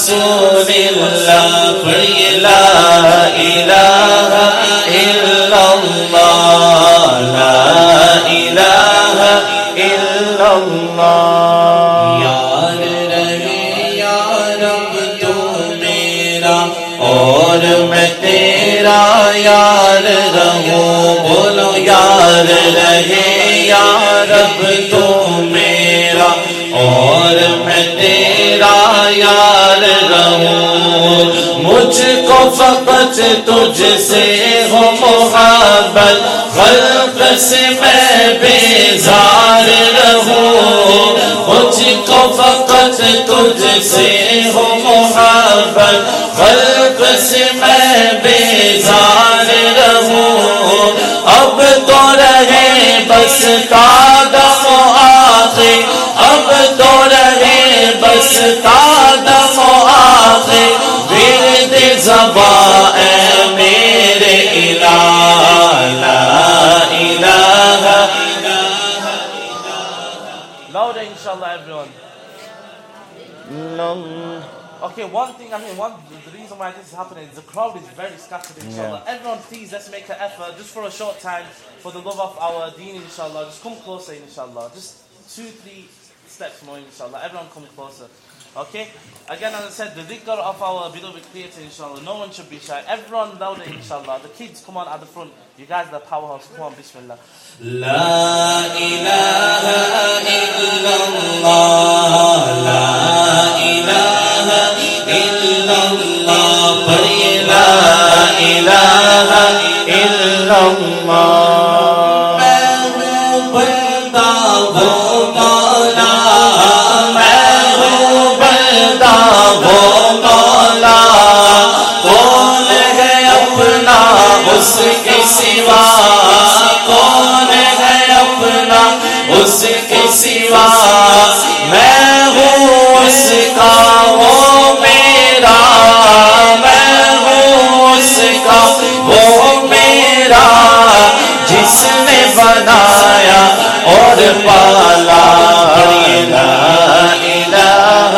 رسول اللہ پڑھیے لا الہ الا اللہ لا الہ الا اللہ یار رہے یا رب تو میرا اور میں تیرا یار رہوں بولو یار رہے یا رب تو میرا اور میں تیرا یار رہوں مجھ کو فقط تجھ سے ہو محبت خلق سے میں بیزار رہوں مجھ کو فقط تجھ سے ہو محبت خلق سے میں بیزار رہوں اب تو رہے بس قدم و آخر اب تو رہے بس قدم و آخر ورد زباں اے میرے الہ لا الہ louder inshallah everyone. Okay, one thing, the reason why this is happening is the crowd is very scattered, inshallah. Yeah. Everyone, please, let's make an effort, just for a short time, for the love of our deen, inshallah. Just come closer, inshallah. Just 2-3 steps more, inshallah. Everyone come closer. Okay? Again, as I said, the dhikr of our beloved creator, inshallah. No one should be shy. Everyone louder, inshallah. The kids, come on at the front. You guys are the powerhouse. Come on, bismillah. La ilaha illallah. La ilaha illallah. Pariye la ilaha illallah. اس کے سوا کون ہے اپنا اس کے سوا میں ہوں اس کا وہ میرا میں ہوں اس کا وہ میرا جس نے بنایا اور پالا پڑھیے لا الہ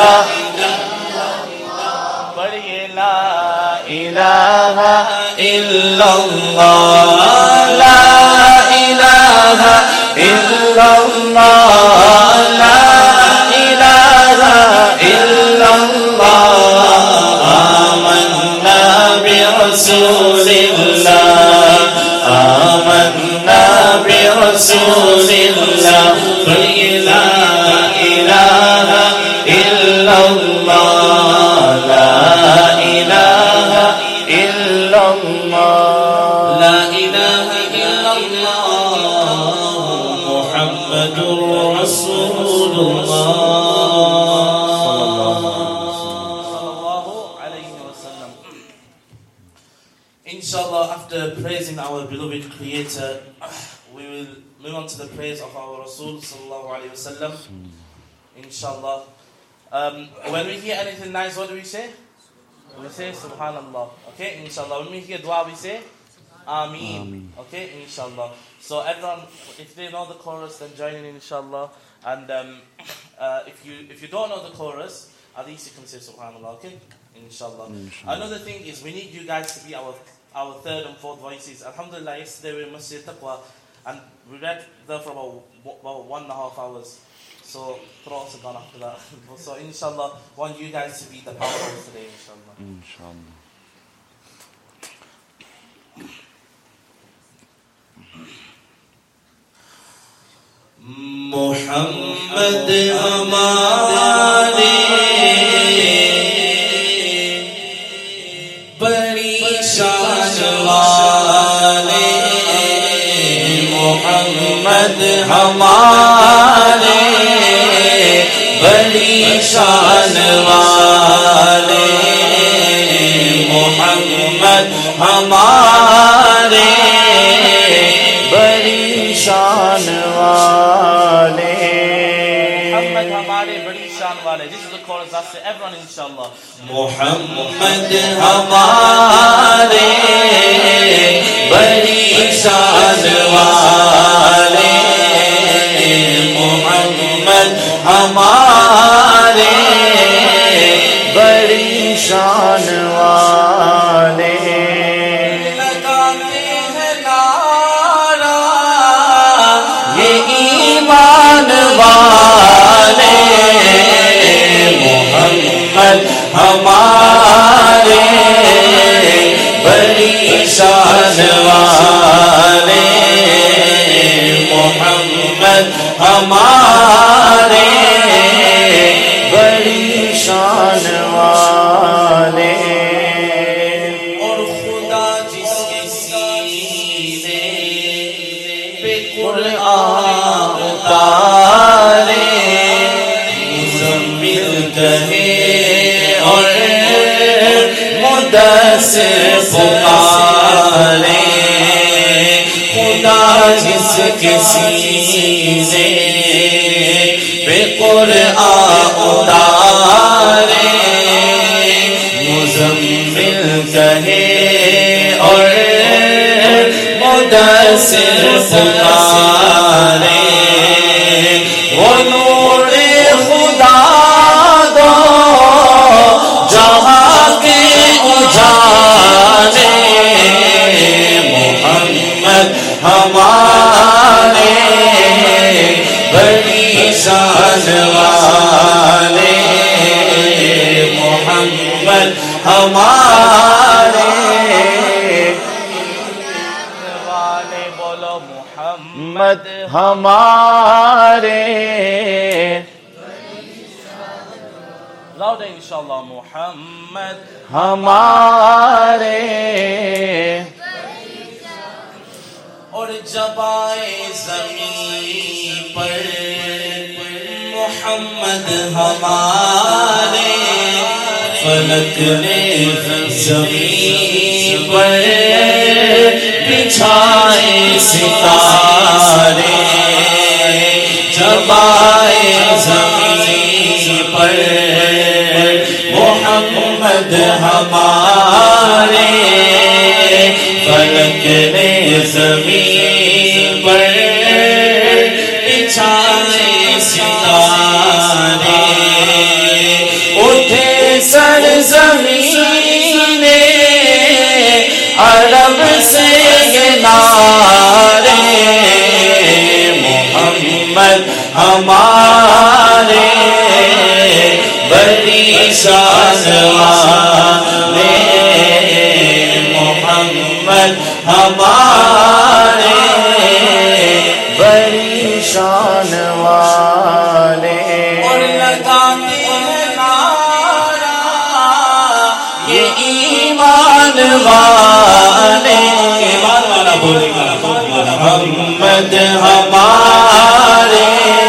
پڑھیے لا الہ الا اللہ لا الہ الا اللہ لا الہ الا اللہ آمنا برسول اللہ آمنا برسول اللہ پڑھیے لا الہ الا اللہ لا الہ الا اللہ لا الہ الا اللہ محمد رسول اللہ Inshallah, after praising our beloved creator, we will move on to the praise of our Rasul sallallahu alayhi wa sallam. Inshallah. When we hear anything nice, what do we say? We say Subhanallah. Okay, inshallah. When we hear dua, we say Ameen. Okay, inshallah. So everyone, if they know the chorus, then join in, inshallah. And if you don't know the chorus, at least you can say Subhanallah. Okay, inshallah. Another thing is we need you guys to be our third and fourth voices. Alhamdulillah, yesterday we were in Masjid Taqwa and we read there for about 1.5 hours. So throats are gone after that. So inshallah, want you guys to be the powerhouse today, inshallah. Inshallah. Muhammad hamare badi shaan wale Muhammad hamare badi shaan wale Muhammad hamare badi shaan wale Muhammad hamare badi shaan wale. This is the chorus. That's it. Everyone, inshallah. Muhammad hamare badi shaan wale Muhammad hamare badi والے محمد ہمارے بڑی شان والے محمد ہمارے بڑی شان والے اور خدا جس کے سینے پہ قرآن اتارے مزمل کہے اور مدثر پکارے خدا جس کے سینے پہ قرآن اتارے مزمل کہے اور مدثر پکارے وہ نور خدا دو جہاں کے اجالے محمد ہمارے بڑی شان والے محمد ہمارے والے بولو محمد ہمارے لاؤڈ انشاءاللہ محمد ہمارے اور جب آئے زمین پر محمد ہمارے فلک نے زمین پر بچھائے ستارے جب آئے زمین پر محمد ہمارے فلک نے زمین پر بچھائے ستارے اٹھے سرزمین عرب سے یہ نعرے محمد ہمارے بڑی شان والے محمد ہمارے بڑی شان والے اور لگاتے ہیں نعرہ یہ ایمان والے ایمان والا بولے گا محمد ہمارے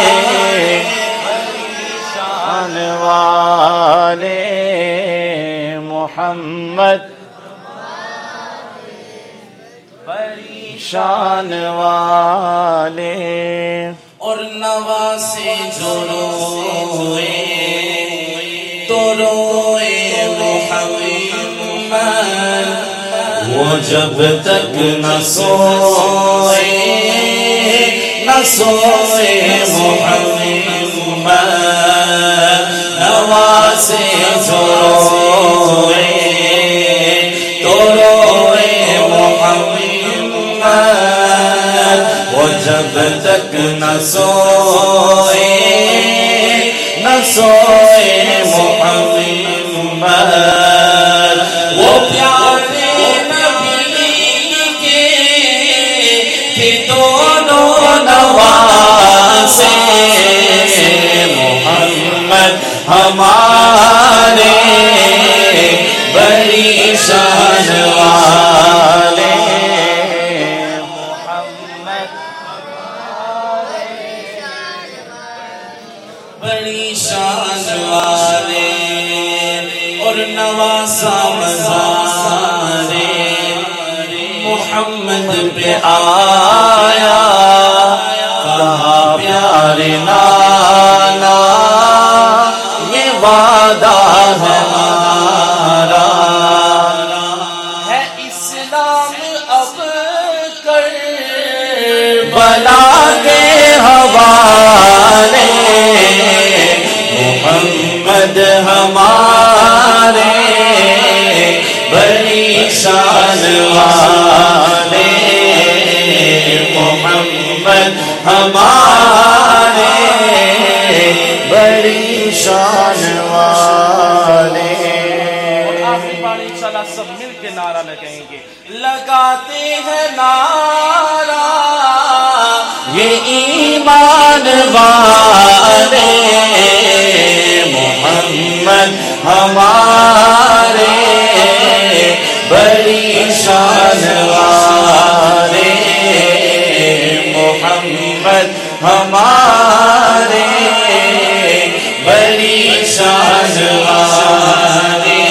شان والے محمد بڑی شان والے اور نواسے جو روئے تو روئے محمد وہ جب تک نہ سوئے محمد نواسے جو روئے تو روئے محمد وہ جب تک نہ سوئے محمد وہ پیارے نبی کے تھے دونوں نواسے محمد ہمارے بڑی شان والے محمد بڑی شان والے اور نواسا مزارے محمد پہ آیا کہا پیارے نانا یہ وعدہ ہمارا ہے اسلام اب کر بلا کے حوالے محمد ہمارے بڑی شان والے محمد ہمارے बड़ी शान वाले। और आखिरी बार इंशाल्लाह सब मिल के नारा लगाएंगे, लगाते हैं नारा ये ईमान वाले, मोहम्मद हमारे बड़ी शान वाले, मोहम्मद हमारे बड़ी शान वाले,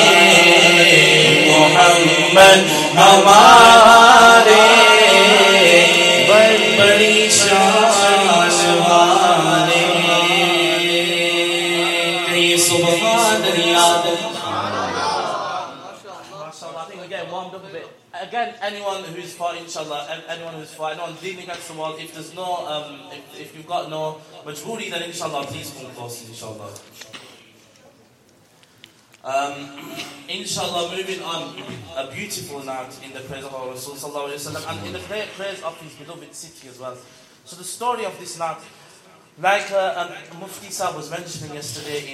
मोहम्मद हमारे बड़ी शान वाले। सुभान अल्लाह। MashaAllah, I think we're getting warmed up a bit. Again, anyone who's fought, inshallah, anyone leaning against the wall, if there's no, if you've got no majboori, then inshallah, please come close, inshallah. Inshallah, moving on, a beautiful night in the praise of our Rasul sallallahu alaihi wasallam, and in the praise of his beloved city as well. So the story of this night, like Mufti Sahib was mentioning yesterday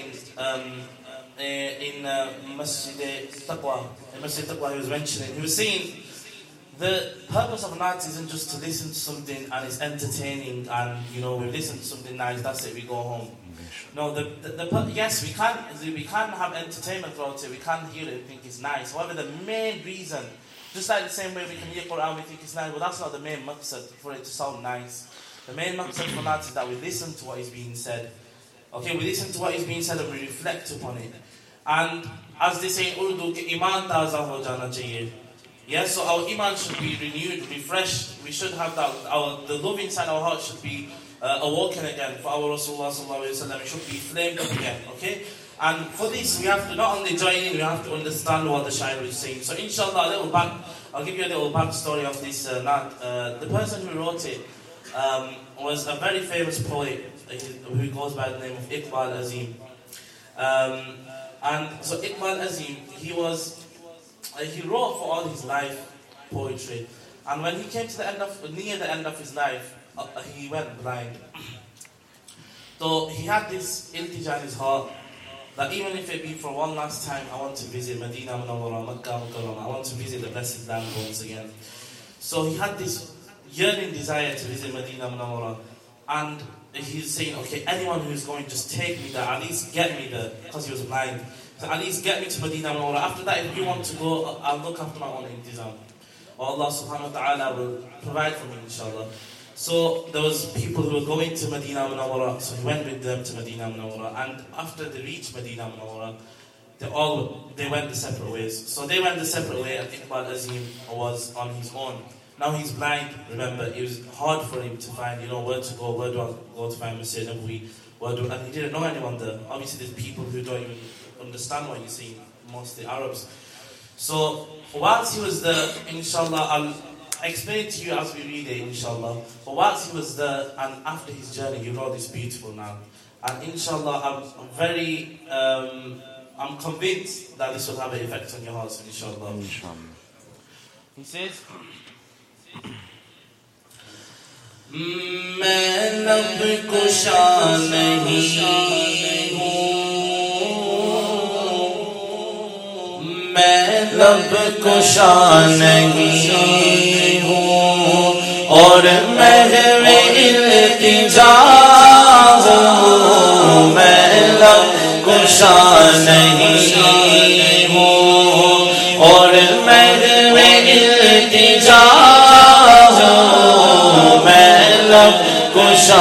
in Masjid Taqwa, he was mentioning, he was saying the purpose of a night isn't just to listen to something and it's entertaining and we listen to something nice, that's it, we go home. No, yes, we can have entertainment throughout it, we can hear it and think it's nice. However, the main reason, just like the same way we can hear Quran, we think it's nice, but that's not the main maqsad for it to sound nice. The main maqsad for that is that we listen to what is being said. Okay, we listen to what is being said and we reflect upon it. And as they say in Urdu, iman taza ho jana chahiye. Yes, so our iman should be renewed, refreshed. We should have that. The love inside our heart should be awoken again for our Rasulullah sallallahu alaihi wasallam. It should be flamed up again. Okay, and for this we have to not only join in, we have to understand what the shair is saying. So inshallah, I'll give you a little backstory of this. The person who wrote it was a very famous poet who goes by the name of Iqbal Azim. And so Iqbal Azim, he wrote for all his life poetry, and when he came to near the end of his life, he went blind. So he had this iltija in his heart that even if it be for one last time, I want to visit Medina Munawwara, Makkah Mukarramah, I want to visit the blessed land once again. So he had this yearning desire to visit Medina Munawwara, and he's saying, okay, anyone who's going, just take me there, at least get me there, because he was blind. So at least get me to Medina Munawwara. After that, if you want to go, I'll look after my own intizam. Allah subhanahu wa ta'ala will provide for me, inshallah. So there was people who were going to Medina Munawwara, so he went with them to Medina Munawwara, and after they reached Medina Munawwara, they went the separate ways. So they went the separate way, and Iqbal Azim was on his own. Now he's blind, remember, it was hard for him to find, where to go, where do I go to find Masjid Nabawi, and he didn't know anyone there. Obviously there's people who don't even understand what you're saying, mostly Arabs. So whilst he was there, inshallah, I'll explain it to you as we read it, inshallah. But whilst he was there, and after his journey, he wrote this beautiful now. And inshallah, I'm convinced that this will have an effect on your hearts, inshallah. He says, मैं लब कुशा नहीं हूँ, मैं लब कुशा नहीं हूँ, और महवे इल्तिजा हूँ, मैं लब कुशा नहीं हूँ, और महवे इल्तिजा कुशा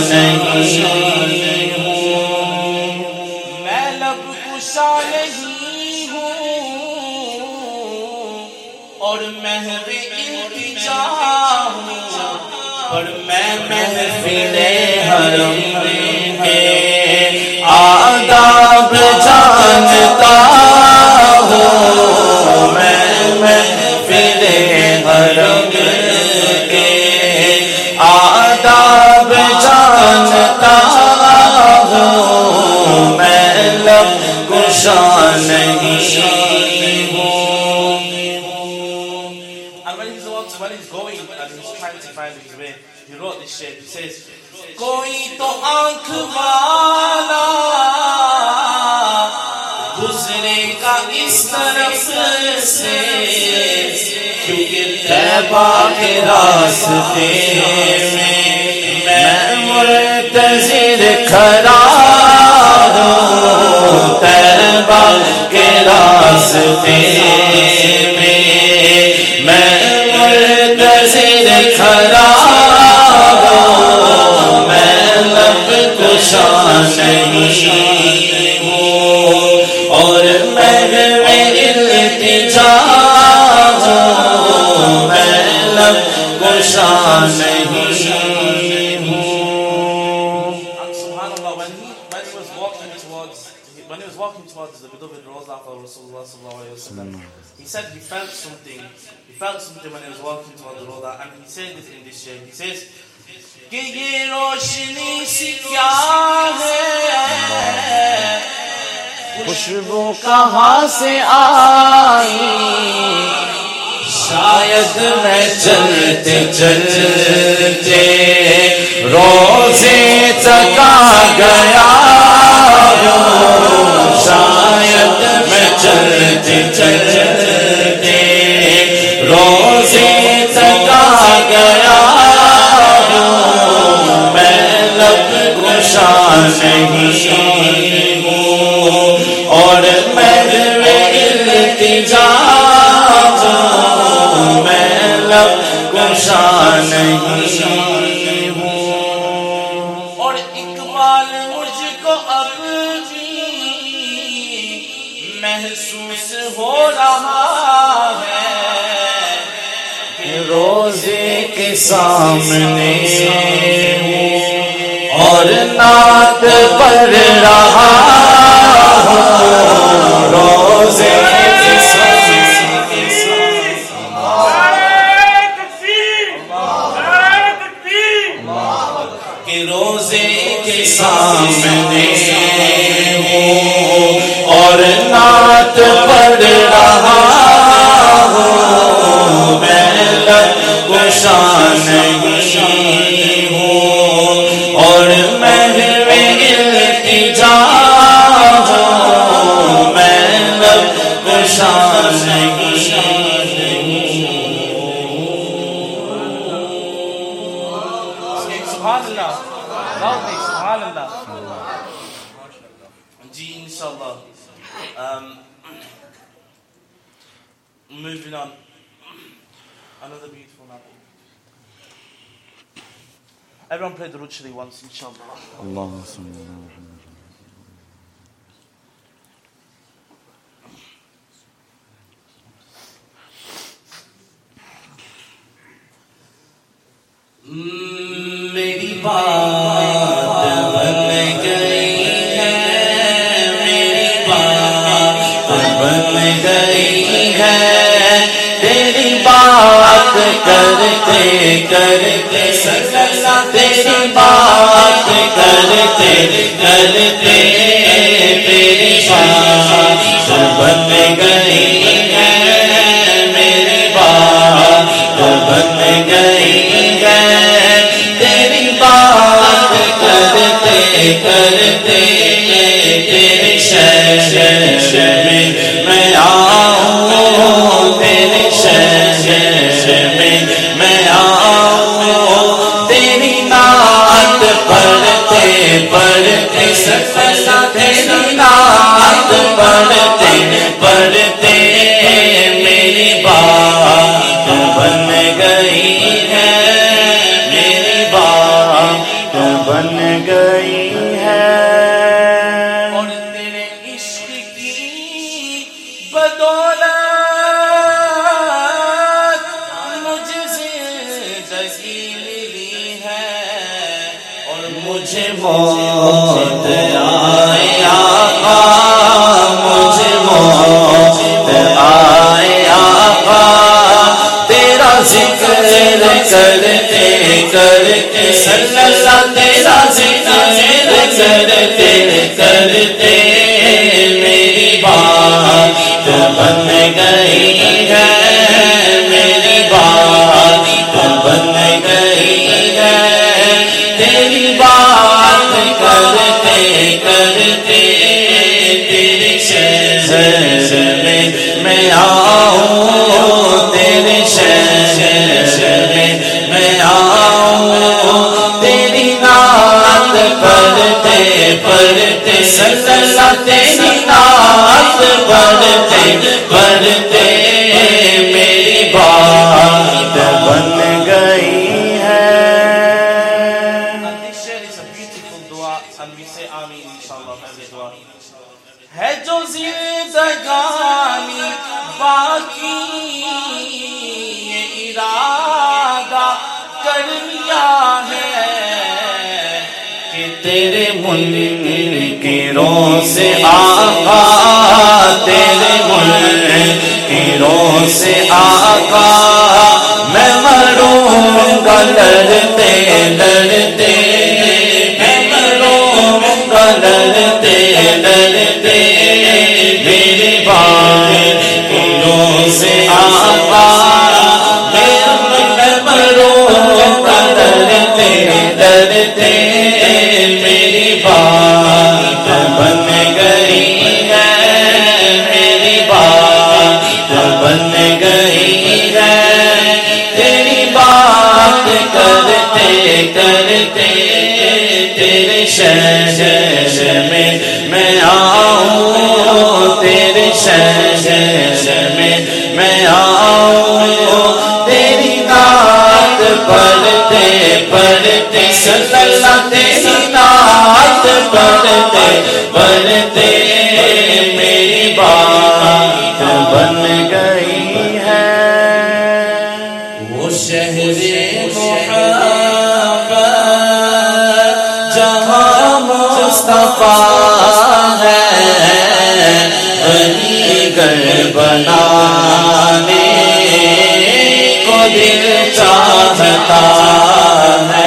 नहीं हूँ, मैं लब कुशा नहीं हूँ, और महवे इल्तिजा हूँ, पर मैं महफिले हरम के आदाब जानता हूँ, मैं महफिले हरम के आदाब जानता हूँ, मैं लब कुशा नहीं हूँ. And when he's going and he's trying to find his way, he wrote this shit. He says, कोई तो आँख वाला طرف سے کیونکہ طیبہ کے راستے میں منتظر کھڑا ہوں طیبہ کے راستے میں منتظر کھڑا ہوں میں لب کشا نہیں ہوں اور میں التجا ہوں میں لب کشا نہیں ہوں. When he was walking towards the beloved Rawdah of Rasulullah sallallahu alayhi wa sallam, he said he felt something when he was walking towards the Rawdah, and he said this in this shape. He says, کہ یہ روشنی سی کیا ہے خوشبو کہاں سے آئی شاید میں چلتے چلتے روزے تک آ گیا شاید میں چلتے چلتے روزے تک آ گیا میں لب کشا نہیں ہوں اور میں التجا میں لب کشا نہیں ہوں اور اقبال مجھ کو اب بھی محسوس ہو رہا ہے روزے کے سامنے ہوں اور نعت پڑھ رہا ہوں روزے کے سامنے کہ روزے کے سامنے ہوں اور نعت پڑھ رہا ہوں میں لب کشا نہیں ہوں اور میں التجا ہوں میں لب کشا نہیں سبحان اللہ سبحان اللہ جی انشاءاللہ. Moving on, another beautiful nabi. Everyone play the Durud Sharif once, inshallah. Allahumma salli ala Muhammad. میری بات بن گئی ہے میری بات بن گئی ہے تیری بات کرتے کرتے سکلا تیری بات کرتے کرتے میری بات بن گئی ہے میری بات بن گئی ہے تیری بات کرتے کرتے تیرے شہر میں آؤں تیرے شہر میں آؤں تیری نعت پڑھتے پڑھتے سکلا تیری نعت پڑھتے پڑھتے میری بات بن گئی ہے میری بات بن گئی ہے اور تیرے عشق کی بدولت مجھے زندگی ملی ہے اور مجھے موت آئے آقا مجھے موت آئے آقا تیرا ذکر کرتے کرتے صلی اللہ تیرا ذکر کرتے کرتے میری بات بن گئی ہے میری بات بن گئی ہے تیری بات کرتے کرتے تیرے شہر میں میں آؤں تیرے شہر میں آؤں تیری نعت پڑھتے پڑھتے صلی اللہ تیری نعت پڑھتے پڑھتے میری بات بن گئی ہے. ہے جو زندگانی باقی یہ ارادہ کر لیا ہے کہ تیرے منکروں سے آقا تیرے منکروں سے آقا میں مروں گا لڑتے لڑتے میں مروں گا لڑتے لڑتے میرے بانوں سے آقا میں مروں گا لڑتے لڑتے میری بات بن گئی ہے میری بات بن گئی ہے تیری بات کرتے کرتے تیرے شہر میں آؤں تیرے شہر میں آؤں تیری نعت پڑھتے پڑھتے صلی اللہ تیری نعت پڑھتے پڑھتے میری بات بن گئی ہے. وہ شہر محبت جہاں مصطفیٰ ہے وہی گھر بنانے کو دل چاہتا ہے.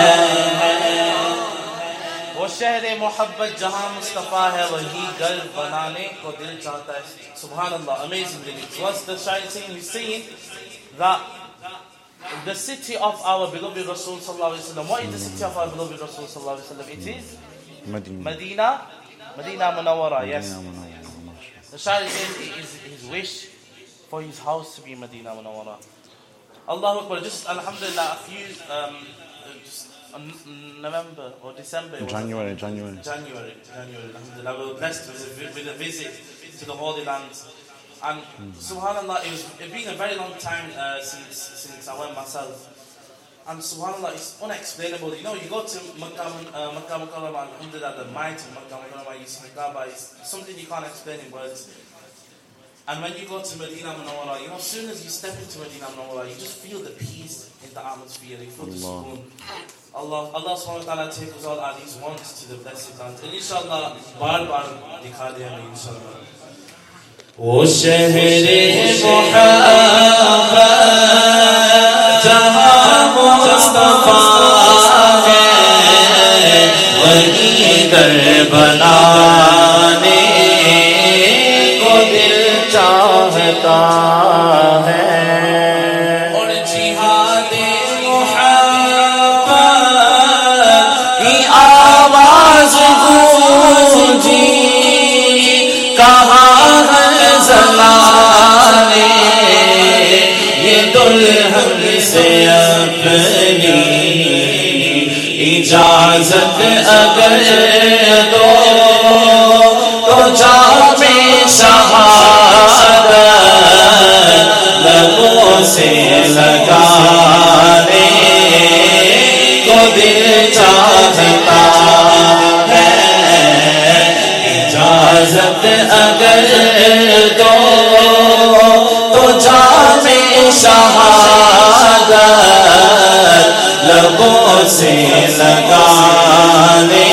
وہ شہر محبت جہاں مصطفیٰ ہے وہی گھر بنانے کو دل چاہتا ہے. سبحان اللہ, amazing lyrics. What's the Shaykh saying? He's saying that the city of our beloved Rasul sallallahu alaihi wasallam. What is the city of our beloved Rasul sallallahu alaihi wasallam? It is Medina Munawwara. Yes. The Shaykh says his wish for his house to be Medina Munawwara. Allahu Akbar. Just alhamdulillah, a few just November or December. January. Alhamdulillah, we were blessed with a visit to the Holy Land. And subhanallah, it's been a very long time since I went myself. And subhanallah, it's unexplainable. You know, you go to Makkah Mukarramah, alhamdulillah, the might of Makkah Mukarramah, Kaaba, is something you can't explain in words. And when you go to Medina Munawwara, you know, as soon as you step into Medina Munawwara, you just feel the peace in the atmosphere. You feel the sukoon. Allah subhanahu wa ta'ala take us all at least once to the blessed land. And inshallah, bar dikha diya hame inshallah. وہ شہر محبت جہاں مصطفیٰ ہے وہی گھر بنانے کو دل چاہتا ہے. اور جہاد محبت کی آواز گونجی کہاں زمانے یہ دلہن سے اپنی اجازت اگر دو تو جام شہادت لبوں سے لگانے کو دل چاہتا ہے. اجازت اگر دو تو جام شہادت لبوں سے لگانے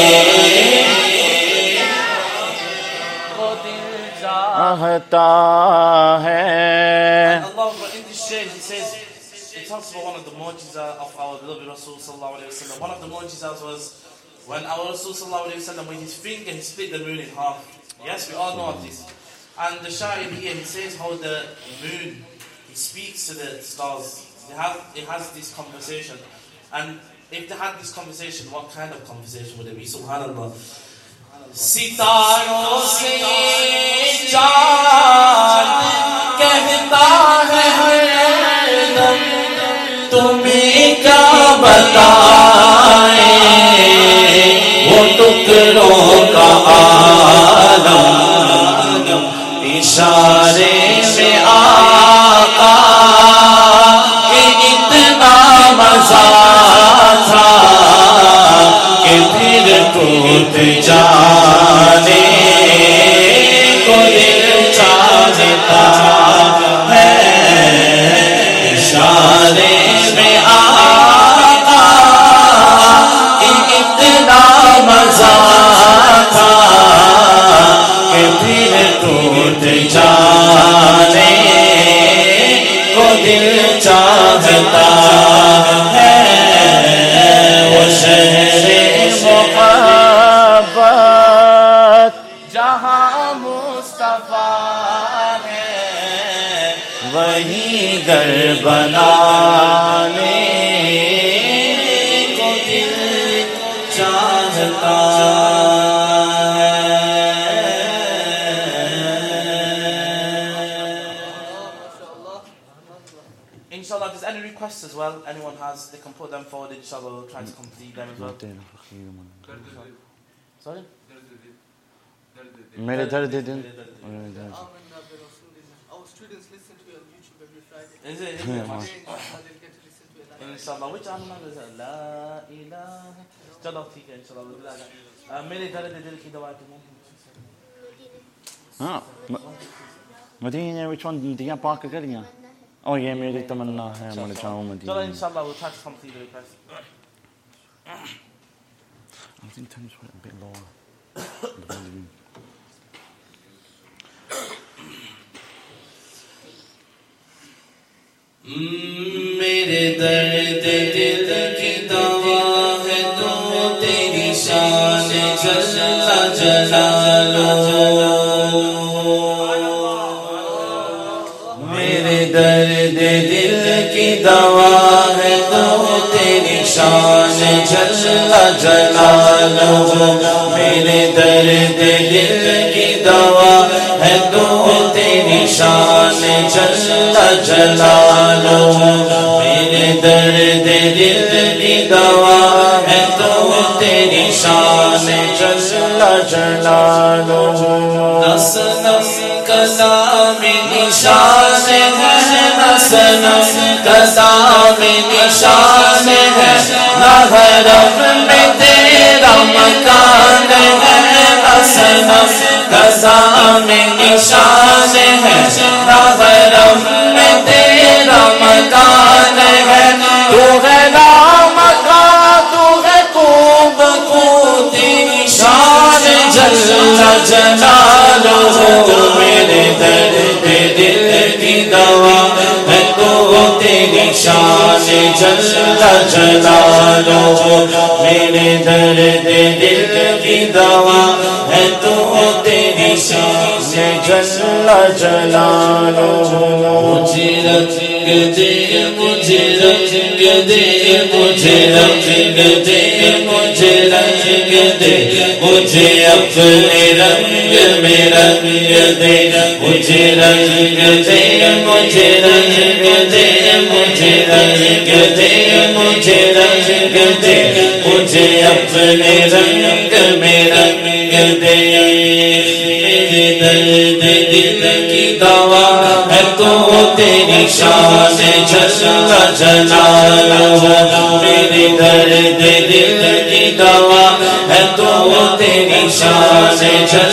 کو دل چاہتا ہے. Allah, in this shade, he says, it talks about one of the mu'jiza of our beloved Rasul sallallahu alayhi wa sallam. One of the mu'jizas was when our Rasul sallallahu alayhi wa sallam, with his finger, he split the moon in half. Yes, we all know of this. And the Sha'ir here, he says how the moon, he speaks to the stars. It has this conversation. And if they had this conversation, what kind of conversation would it be? Subhanallah. ستاروں سے چاند بتائے وہ ٹکڑوں کا عالم اشارے میں آقا کہ اتنا مزہ تھا کہ پھر ٹوٹ جانے کو دل چاہتا ہے اشارے میں آقا کہ اتنا مزہ تھا کہ پھر ٹوٹ جانے کو دل چاہتا ہے وہ شہر محبت جہاں مصطفیٰ ہے وہی گھر بنانے کو دل چاہتا Inshallah, if there's any requests as well, anyone has, they can put them forward. Inshallah, we'll try to complete them as well. Sorry? میرے درد دل Our students listen to you on YouTube every Friday. Is it? They'll get to listen to it live. Inshallah. Which animal is it? La ilaha. Chalo, theek hai, inshallah. We'll do that. Mere dard dil ki dawa tu ہاں مدینہ which one مدینہ پاک گلیاں اور یہ میری تمنا ہے میں چاہوں مدینہ Chalo, inshallah, we'll try to complete the request. I think time's a bit lower. میرے درد دل کی دوا ہے تو تیری شان جل جلالہ میرے درد دل کی دوا ہے تو تیری شان جل جلالہ میرے درد دل کی دوا ہے تو تیری شان جل جلالہ میرے درد دل کی دوا ہے تو تیری شان جل جلالہ نس نس کلام نشان ہے نس نس کلام نشان ہے نہ حرم میں تیرا مکان ہے نس نس کلام نشان ہے نہ حرم میں تیرا مکان ہے تو ہے لامکان تو ہے خوب کو تیری شان جل جلالہ میرے درد دل کی دوا ہے تو تیری شان جل جلالہ میرے درد دل کی دوا ہے تو تیری شان جل جلالہ مجھے رنگ دے مجھے رنگ دے مجھے رنگ دے مجھے رنگ دے مجھے اپنے رنگ میں رنگ دے مجھے رنگ دے مجھے رنگ دے مجھے رنگ دے مجھے رنگ دے مجھے اپنے رنگ میں رنگ دے میرے درد دل کی دوا ہے تو تیری شان جل جلالہ میرے درد دل کی دوا ہے تو تیری شان جل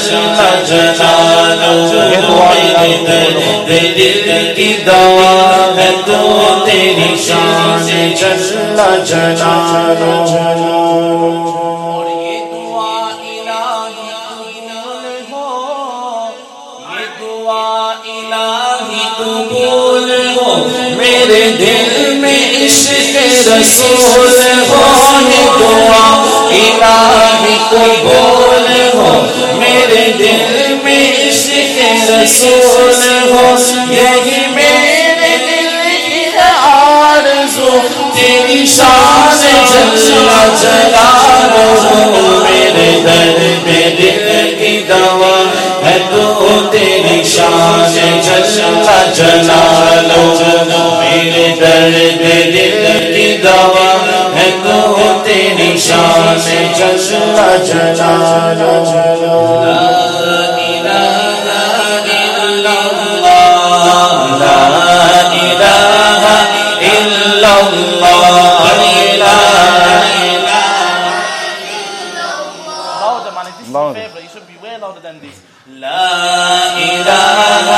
جلالہ میرے درد دل کی دوا ہے تو تیری شان جل جلالہ اور یہ دعا الہی قبول ہو یہ دعا الہی قبول ہو میرے دل میں عشق رسول ہو یہ دعا الہی قبول ہو میرے دل میں عشق رسول ہو یہی میرے دل کی آرزو تیری شان جل جلالہ میرے درد دل کی دوا ہے تو تیری شان جل جلالہ میرے درد دل کی دوا ہے جل جلالہ لا الہ الا اللہ لا الہ الا اللہ لا louder, man. If this is your Louder. favorite, you should be way louder than this. لا الہ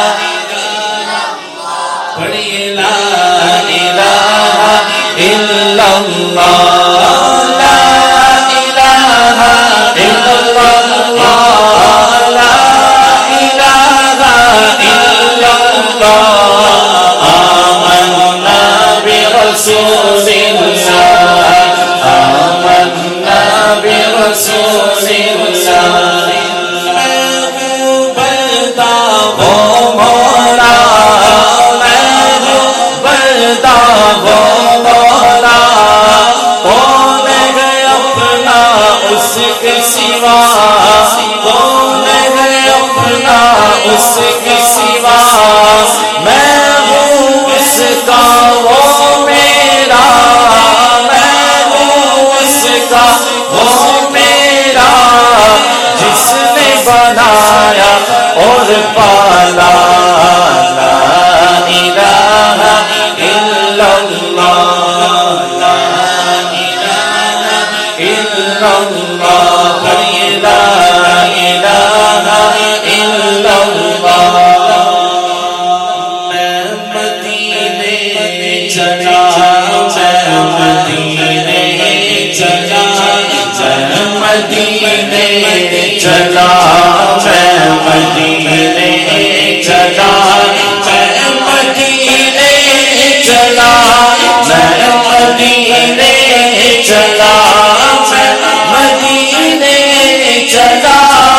پڑھیے لا الہ الا اللہ لا الہ الا اللہ لا الہ الا اللہ آمنا برسول اللہ آمنا برسول اللہ اس کے سوا کون ہے اپنا اس کے سوا میں ہوں اس کا وہ میرا میں ہوں اس کا وہ میرا جس نے بنایا اور پالا لا الہ الا اللہ لا الہ الا اللہ لا الہ الا اللہ میں مدینے چلا میں مدینے چلا میں مدینے چلا میں مدینے چلا میں مدینے چلا میں مدینے چلا مدینے چلا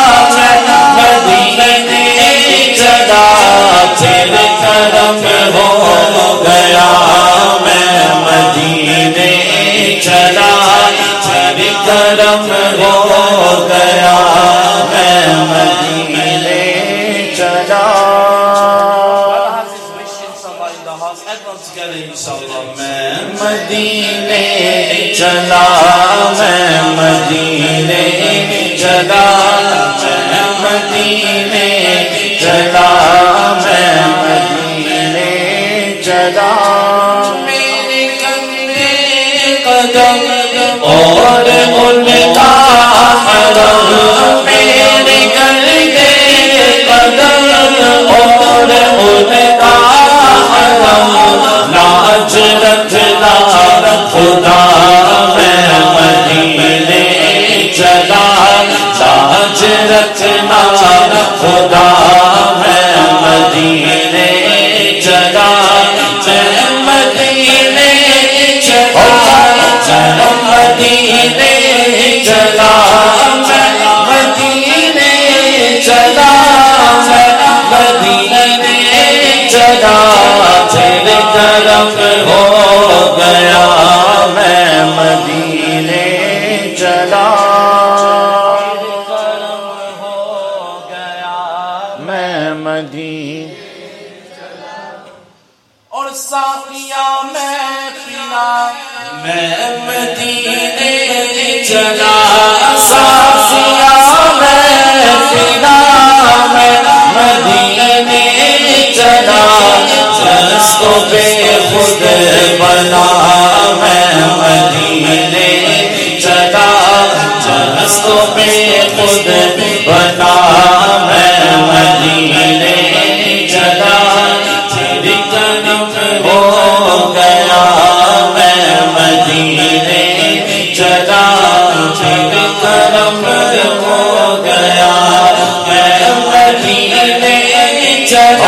مدینے چلا تیرے کرم ہو گیا میں مدینے چلا تیرے کرم ہو گیا میں مدینے چلا Has his wish, inshallah, in the house. Everyone together, inshallah. میں مدینے چلا میں مدینے چلا میں مدینے چلا میں مدینے چلا میرے کندھے قدم اور ان کا حرم میرے کندھے قدم اور ان کا حرم لاج رکھنا خدا میں مدینے چلا لاج رکھنا خدا میں مدینے چلا میں مدینے چلا میں مدینے چلا میں مدینے چلا میں مدینے چلا تیرے کرم ہو گیا میں مدینے چلا تیرے کرم ہو گیا میں مدینے اور ساقیہ میں پینا میں مدینے چلا ساقیہ میں پینا میں مدینے چلا جس کو بے خود بنا میں مدینے چلا جس کو بے خود بنا میں مدینے چلا تیری کرم ہو گیا میں مدینے چلا تیری کرم ہو گیا میں مدینے چلا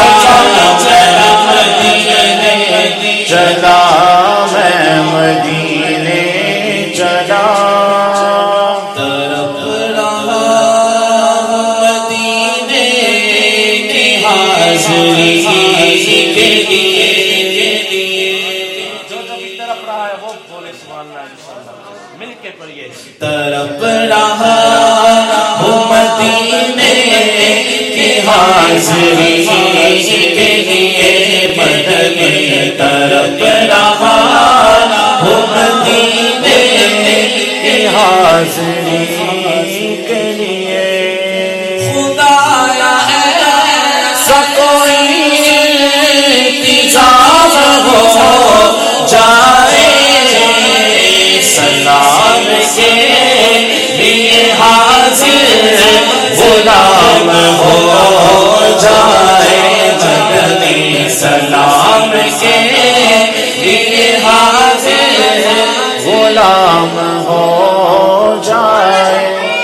چلا میں مدینے چلا تڑپ رہا مدینے کی حاضری کے لیے جو بھی طرف رہا ہے وہ بولے سبحان اللہ انشاءاللہ مل کے پڑھیے تڑپ رہا ہوں مدینے کی حاضری کے لیے مدینے تڑپ رہا ہوں مدینے کی حاضری حاضری کے لیے خدایا ایسا کوئی انتظام ہو جائے سلام کے لیے حاضر غلام ہو جائے مدنی سلام کے لیے حاضر غلام ہو جائے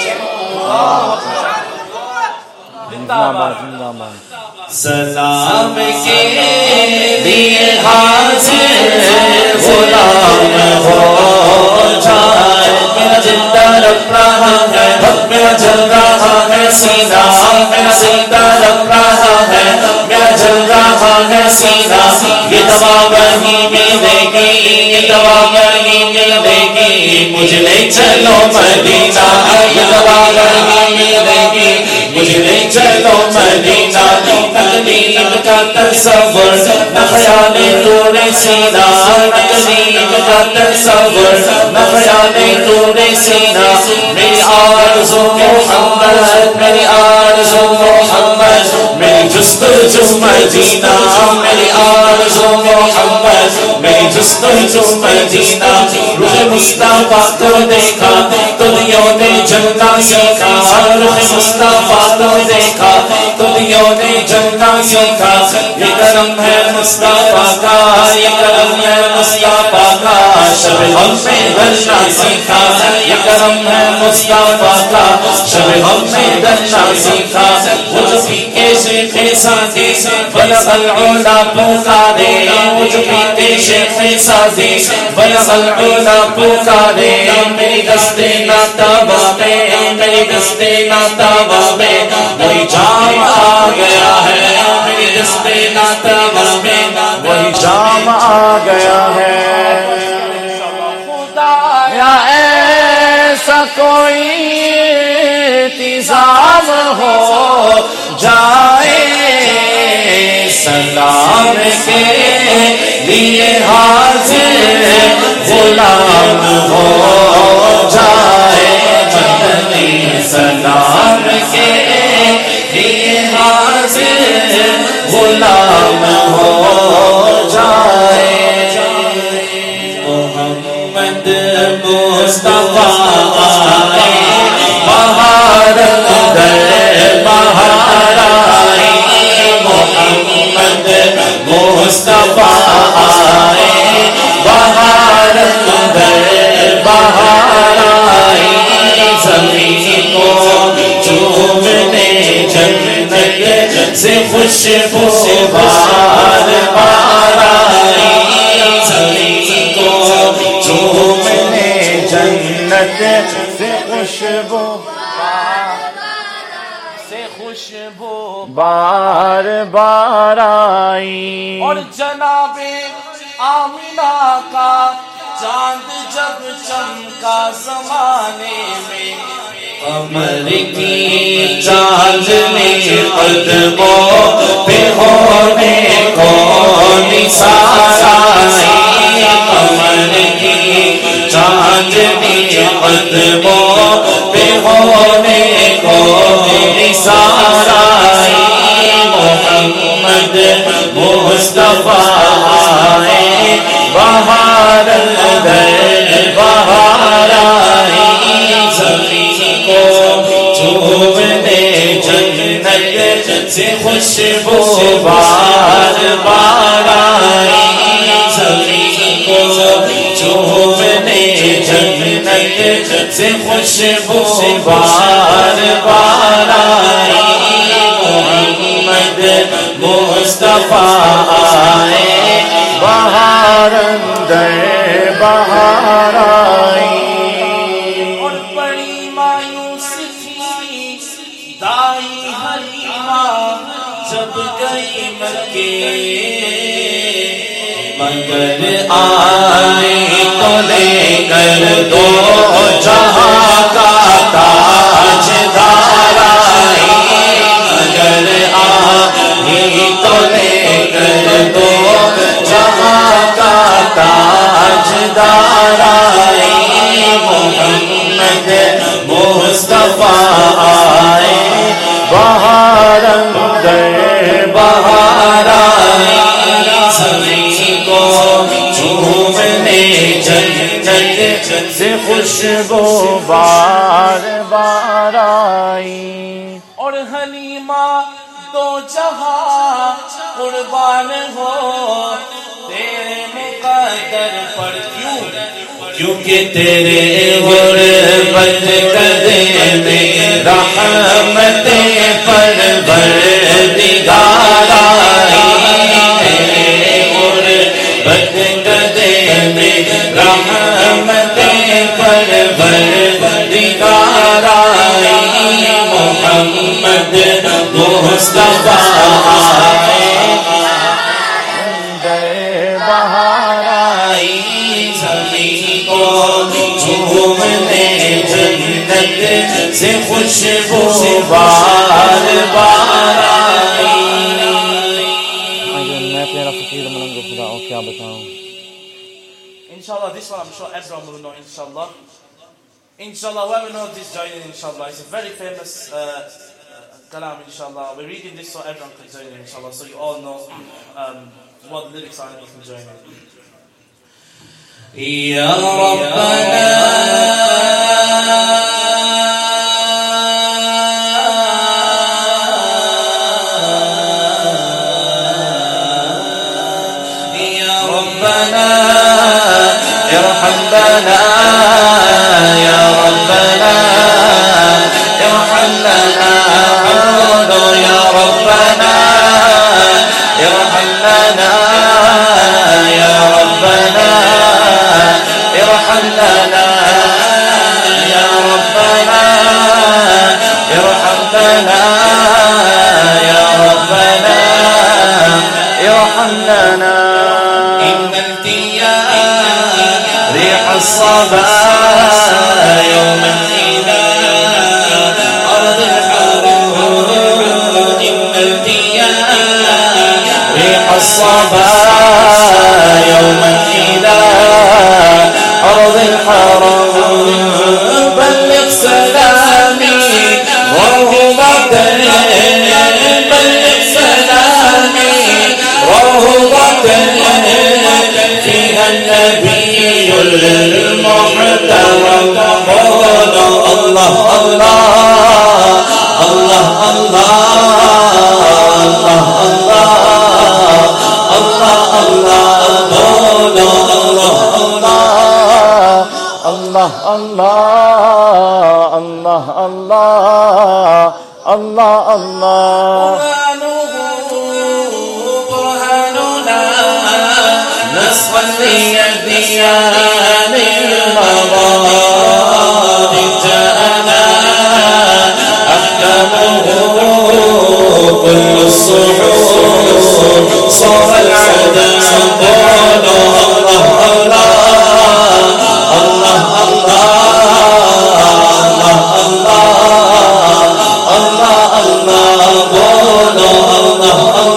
زندہ باد زندہ باد سلام کے لیے حاضر غلام ہو جائے میرا زندہ رب رہا ہے میرا جل رہا ہے سینہ میرا زندہ رب رہا ہے میرا جل رہا ہے سینہ یہ دوا وہی ملے گی یہ دوا وہی ملے گی مجھ لے چلو مدینہ یہ دوا وہی ملے گی مجھ لے چلو مدینہ تقلیب کا تصور نہ خیال نور سینہ تقلیب کا تصور نہ خیال نور سینہ میری آرزو محمد میری آرزو محمد میری جستجو مدینہ میری آرزو محمد میری جستجو مدینہ روح مصطفیٰ کو دیکھا تو دیوں نے جلنا سیکھا روح مصطفیٰ کو دیکھا تو دیوں نے جلنا سیکھا یہ کرم ہے مصطفیٰ کا یہ کرم ہے مصطفیٰ کا شب ہم میں ڈلنا سیکھا یہ کرم ہے مصطفیٰ کا شب ہم میں ڈلنا سیکھا وہ جو پیتے شیخ سادی بلغ العلا پکارے وہ جو پیتے شیخ سادی بلغ العلا پکارے میری دستے ناتابہ میں میری دستے ناتابہ میں وہی جام آ گیا ہے میری دستے ناتابہ میں وہی جام آ گیا ہے خدایا ایسا کوئی انتظام ہو جائے سلام کے لیے حاضر غلام ہو جائے مدنی سلام کے لیے حاضر غلام ہو جائے محمد مصطفیٰ آئے بہار در بہار آئے محمد مصطفیٰ آئے بہار در بہار آئے زمین کو چومنے جنت سے خوشبو بار بار آئی زمین کو چومنے جنت سے خوشبو بار بار آئی اور جناب آمنہ کا چاند جب چمکا زمانے میں قمر کی چاندنی قدموں پہ ہونے کو نثار آئی قمر کی چاندنی قدموں پہ ہونے کو نثار آئی محمد مصطفیٰ آئے بہار در بہار آئی زمین کو چومنے جنت سے خوشبو بار بار آئی زمین کو چومنے جنت سے خوشبو بار بار آئی محمد مصطفیٰ آئے بہار اندر بہار آئی اور بڑی مایوس تھی دائی حلیمہ جب گئی مکے مگر آئی تو لے کر دو جہاں کا تاج دار آئی مگر آئی تو لے کر دو جہاں کا تاج دار آئی محمد اندر بہار آئی زمین کو چومنے جنت سے خوشبو بار بار آئی اور حلیمہ دو جہاں قربان ہو تیرے مقدر پر کیونکہ تیرے غربت قدر میں رحمت پروردگار آئی تیرے غربت قدر میں رحمت پروردگار آئی محمد مصطفیٰ آئے اندر بہار آئی زمین کو چومنے جنت سے خوشبو بار بار آئی میں تیرا فقیر ملنگ خدا اور کیا بتاؤں Inshallah, this one I'm sure everyone will know, inshallah. Inshallah, whoever knows this, join in, inshallah. It's a very famous kalam, inshallah. We're reading this so everyone can join in, inshallah. So you all know what the lyrics are and you can join in. Ya Rabbana ارحم لنا یا ربنا ارحم لنا قولوا یا ربنا ارحم لنا یا ربنا ارحم لنا یا ربنا ارحم لنا یا ربنا ارحم لنا إن ريح الصبا يوما إلى أرض الحرم إن التيام ريح الصبا يوما إلى أرض الحرم بلغ سلامي روضة بلغ سلامي روضة فيها النبي المحترم قولوا الله الله الله الله الله الله قولوا الله اللہ اللہ اللہ اللہ اللہ اللہ نصلي الديان المضاد جاءنا أحكامه كل الصحوح صار العدم قولوا الله الله الله الله الله الله قولوا الله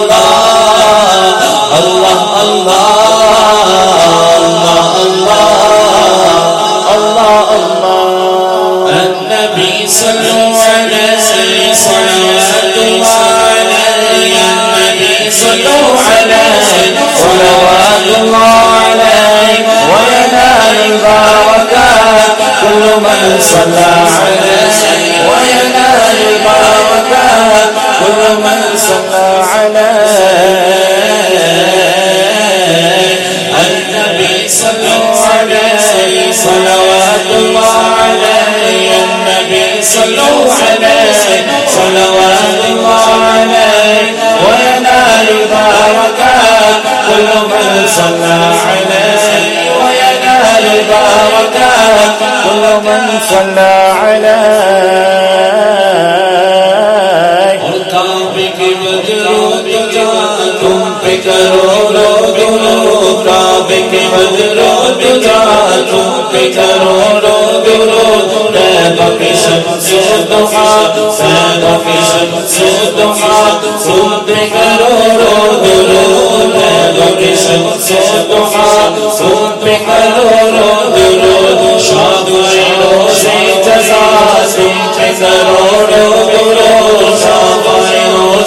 الله الله النبي صلوا عليه صلوات الله عليه النبي صلوا عليه صلوات الله عليه وينال البركات كل من صلى عليه وينال البركات كل من صلى عليه النبي صلوا عليه صلوات الله عليه النبي صلوا عليه صلوات الله عليه وينال البركات كل من صلى عليه وينال البركات كل من صلى عليه اركبك بدرود تم بكرولو درود ربك بدرود تم بكرولو درود سابق شمس الضحى سابق شمس الضحى تم بكرولو درود سابق شمس الضحى تم بكرولو درود شاد عروسي جزا تم بكرولو درود شاد عروسي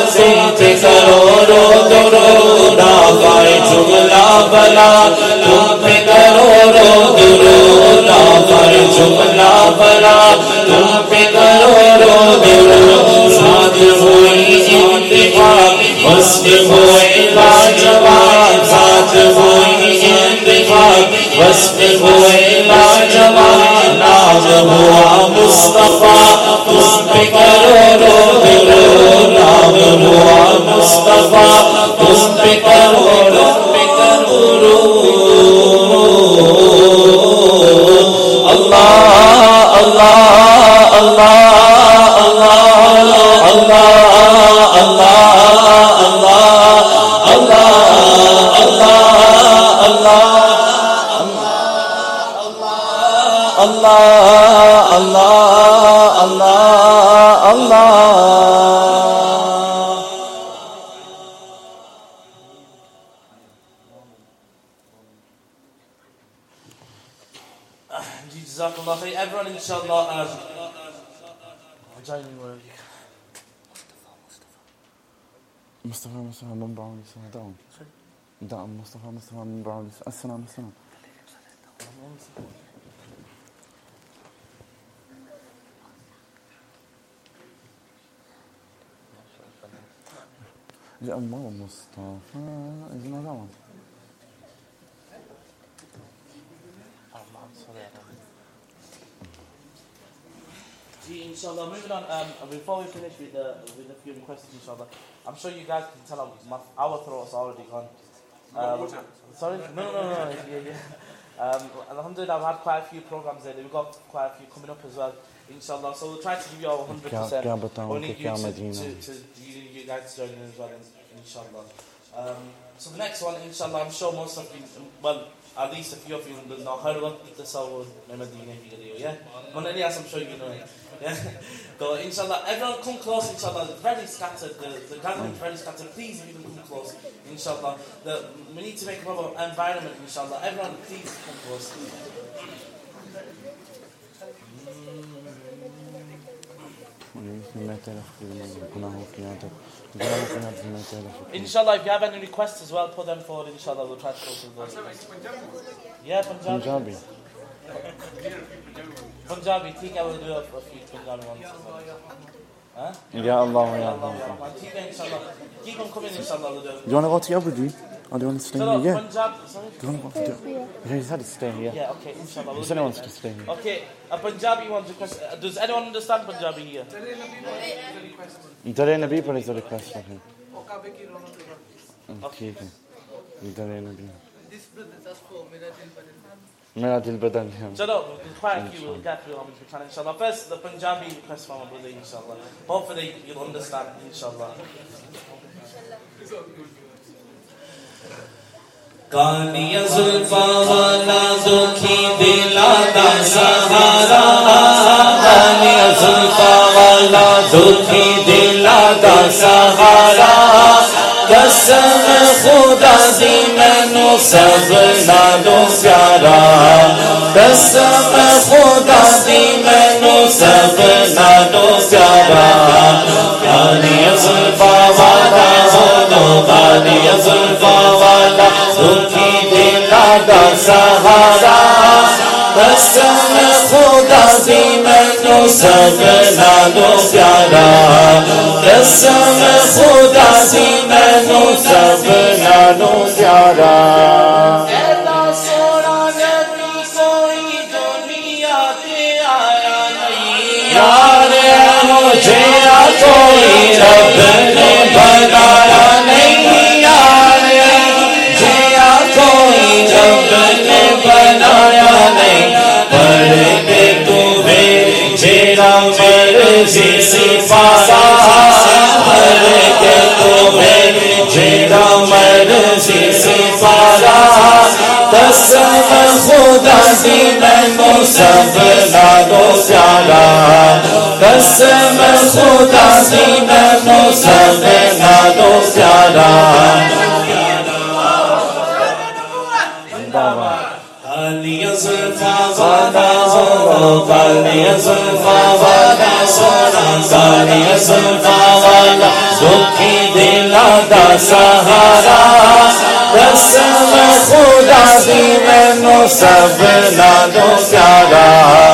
تم پہ کروڑوں درود آقائے جملہ بلا تم پہ کروڑوں درود آقائے جملہ بلا تم پہ کروڑوں درود ساتھ ہوئی انتخاب وصف ہوئے لاجواب ساتھ ہوئی انتخاب وصف ہوئے لاجواب نام ہوا مصطفیٰ تم پہ کروڑوں درود نام ہوا مصطفیٰ تم پہ کروڑوں اللہ اللہ اللہ اللہ اللہ اللہ اللہ اللہ اللہ اللہ Jazakallah khair. Everyone, inshallah. Mustafa من بعون دعم دعم مصطفى من بعون السلام السلام يا الله مصطفى إذن دعم Inshallah, moving on, before we finish with a few questions, inshallah, I'm sure you guys can tell our throats are already gone. Sorry? No. Yeah. Alhamdulillah, I've had quite a few programs there. We've got quite a few coming up as well, inshallah. So we'll try to give you our 100%. We need you guys to join in as well, inshallah. So the next one, inshallah, I'm sure most of you, well, at least a few of you will know how to Tasawwur Medina video, yeah? Well, yes, I'm sure you know it. Yeah? So, inshallah, everyone come close, inshallah. It's very scattered, the gathering is very scattered. Please, if you can come close, inshallah. We need to make a proper environment, inshallah. Everyone, please come close. Inshallah, if you have any requests as well, put them forward, inshallah. We'll try to go through those. Yeah, Punjabi. Punjabi, ठीक है वो जो a few Punjabi ones. Huh? Ya Allah, ya Allah. ठीक है inshallah. Keep on coming inshallah. Do you want to go to Abu Dhabi? Or do you want to stay here? Yeah. Punjab, sorry? Do you want to go to Yeah, he said to stay here. Yeah, okay, inshallah. He said he wants to stay here. Okay, a Punjabi wants to request. Does anyone understand Punjabi here? Dare Nabi पर is the request for him. Okay. Dare Nabi. This brother does for मेरा दिल बदल है Chalo, quite a few will get through on the channel, inshallah. First, the Punjabi request from my brother, inshallah. Hopefully, you'll understand, inshallah. کانیا زلفا والا دکھی دلا دا سہارا کانیا زلفا والا دکھی دلا دا سہارا قسم خدا دی مینوں سب نالوں پیارا قسم خدا دی مینوں سب نالوں پیارا کانیا زلفا والا کانیا زلفا والا دکھی دلا دا سہارا قسم خدا دی مینوں سب نالوں پیارا قسم خدا دی مینوں سب نالوں پیارا ایسا سونا نبی کوئی دنیا تے آیا نہیں یار مجھے کوئی رب نے بنایا نہیں یار کوئی رب نے بنایا نہیں پڑھ کے تمہیں جیرا مرضی سپارا پڑھ کے تمہیں جیرا مرضی سپارا قسم خدا دی مینوں سب نالوں پیارا قسم خدا دی مینوں سب نالوں پیارا کانیا زلفا والا کانیا زلفا والا سونا کانیا زلفا والا دکھی دا سہارا قسم خدا دی مینوں سب نالوں پیارا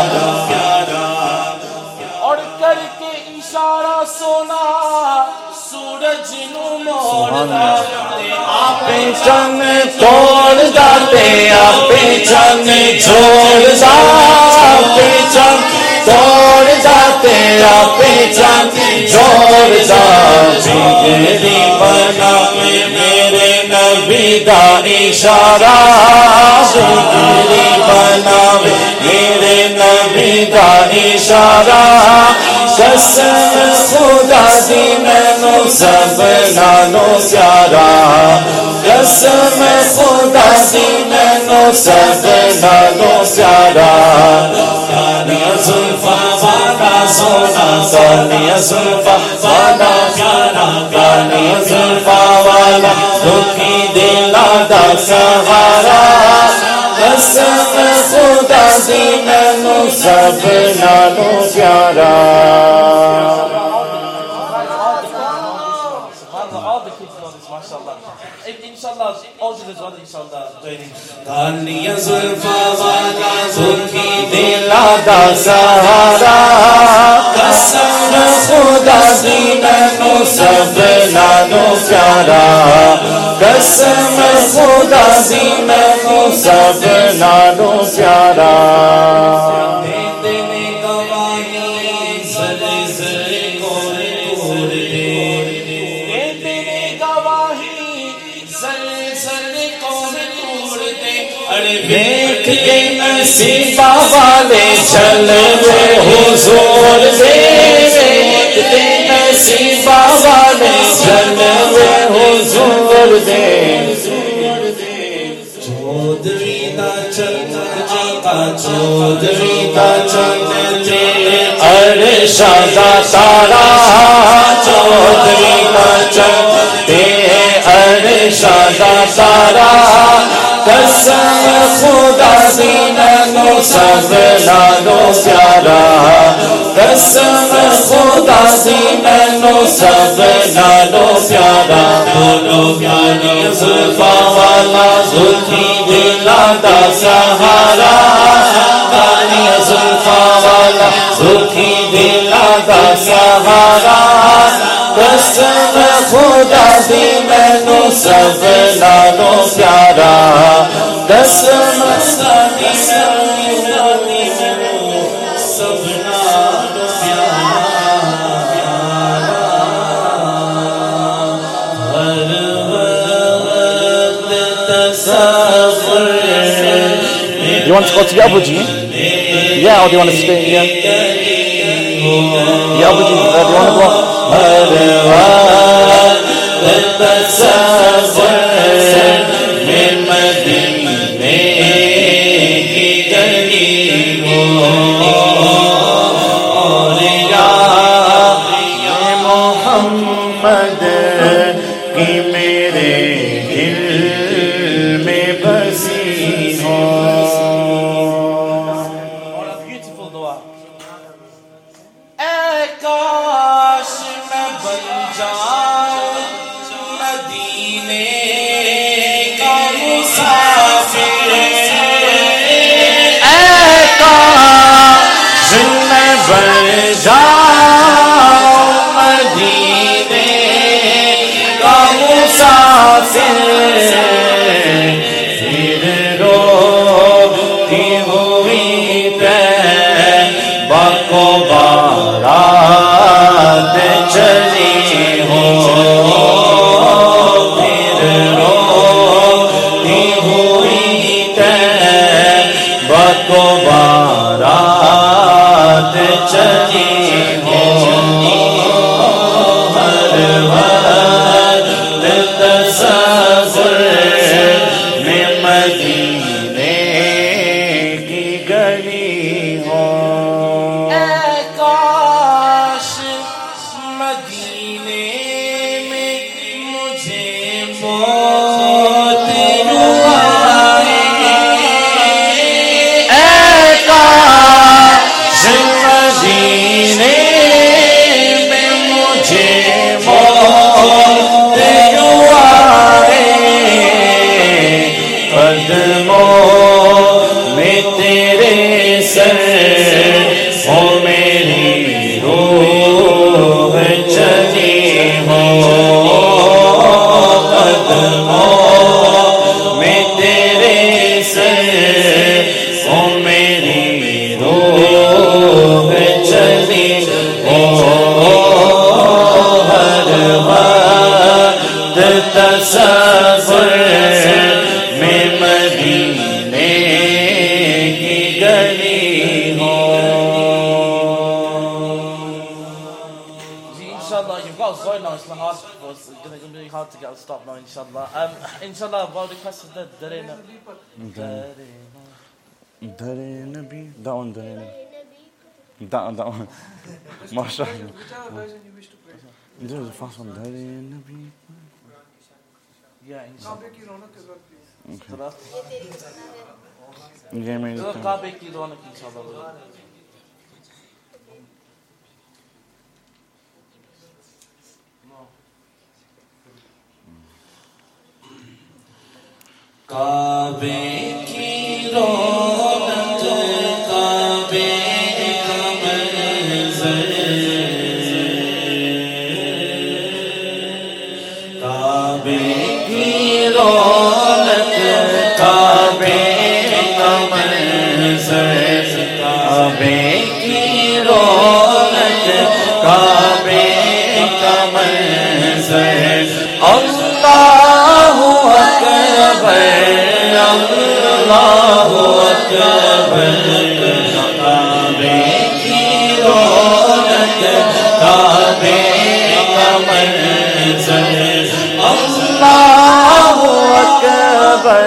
اور کر کے اشارہ سونا سورج نو موڑدا آپ چن توڑ داتے آپ چن جوڑ دا آپ چن توڑ داتے آپ چن جوڑ دا بگڑی بنا میرے نبی دا اشارہ بگڑی بنا میرے نبی دا اشارہ قسم خدا دی مینوں سب نالوں پیارا قسم خدا دی مینوں سب نالوں پیارا کالیاں زلفاں والا سونا کالیاں زلفاں والا پیارا کالیاں زلفاں والا دکھی دلاں دا سہارا قسم خدا دی مینوں سب نالوں پیارا all the kids know this, mashallah. Inshallah, all children know this, inshallah. کالیاں زلفاں والا دکھی دلاں دا سہارا قسم خدا دی مینوں سب نالوں پیارا قسم خدا دی مینوں سب نالوں پیارا دیکھ کے نصیبہ والے چلے حضور دے دیکھ کے نصیبہ والے چلے حضور دے چودھری دا چند جاتا چودھری دا چند تیرے عرشاں دا تارا چودھری دا چند تیرے عرشاں دا تارا قسم خدا دی مینوں سب نالوں پیارا قسم خدا دی مینوں سب نالوں پیارا بولو پیاری زلفاں والا دکھی دلاں دا سہارا کالیاں زلفاں والا دکھی دلاں دا سہارا قسم خدا دی مینوں سب نالوں پیارا قسم خدا دی مینوں سب نالوں پیارا ہر وقت تصور You want to go to Yabuji? Yeah, or do you want to stay? Yeah. Yabuji, do you want to go? ہر وقت تصور میں مدینے کی گلی ہو اور یا محمد کی میرے دل میں بسی ہو What a beautiful dua. اے کاش میں بن جاؤں مدینے کا مسافر اے کاش میں بن جاؤں مدینے کا مسافر پھر روتی ہوئی طیبہ کو بارات چلی ہو پھر روتی ہوئی طیبہ کو بارات چلی ہو ہر وقت تصور میں مدینے کی گلی ہو اے کاش مدینے میں مجھے موت یوں آئے اے کاش مدینے میں مجھے موت یوں you've got us going now. It's hard for us. It's going to be hard to get us stopped now, inshallah. Inshallah, what are the questions there? Darena. That one, that one. MashaAllah. Whichever version you wish to pray. This is the first one. Yeah, inshallah. Kabe ki ronak as well, please. یہ میں کعبے کی رونق انشاءاللہ. کعبے کی رونق کعبے کا منظر کعبے کی رونق کعبے کا منظر کعبے کی رونق کعبے کا منظر اللہ اکبر اللہ اکبر کعبے کی رونق کعبے کا منظر اللہ اکبر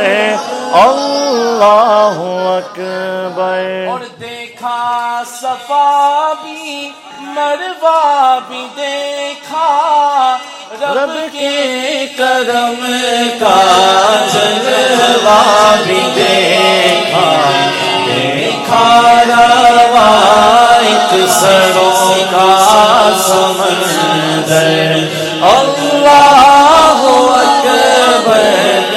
اللہ اکبر. اور دیکھا صفا بھی مروہ بھی دیکھا رب کے کرم کا جلوہ بھی دیکھا دیکھا روایت سروں کا سمندر اللہ اکبر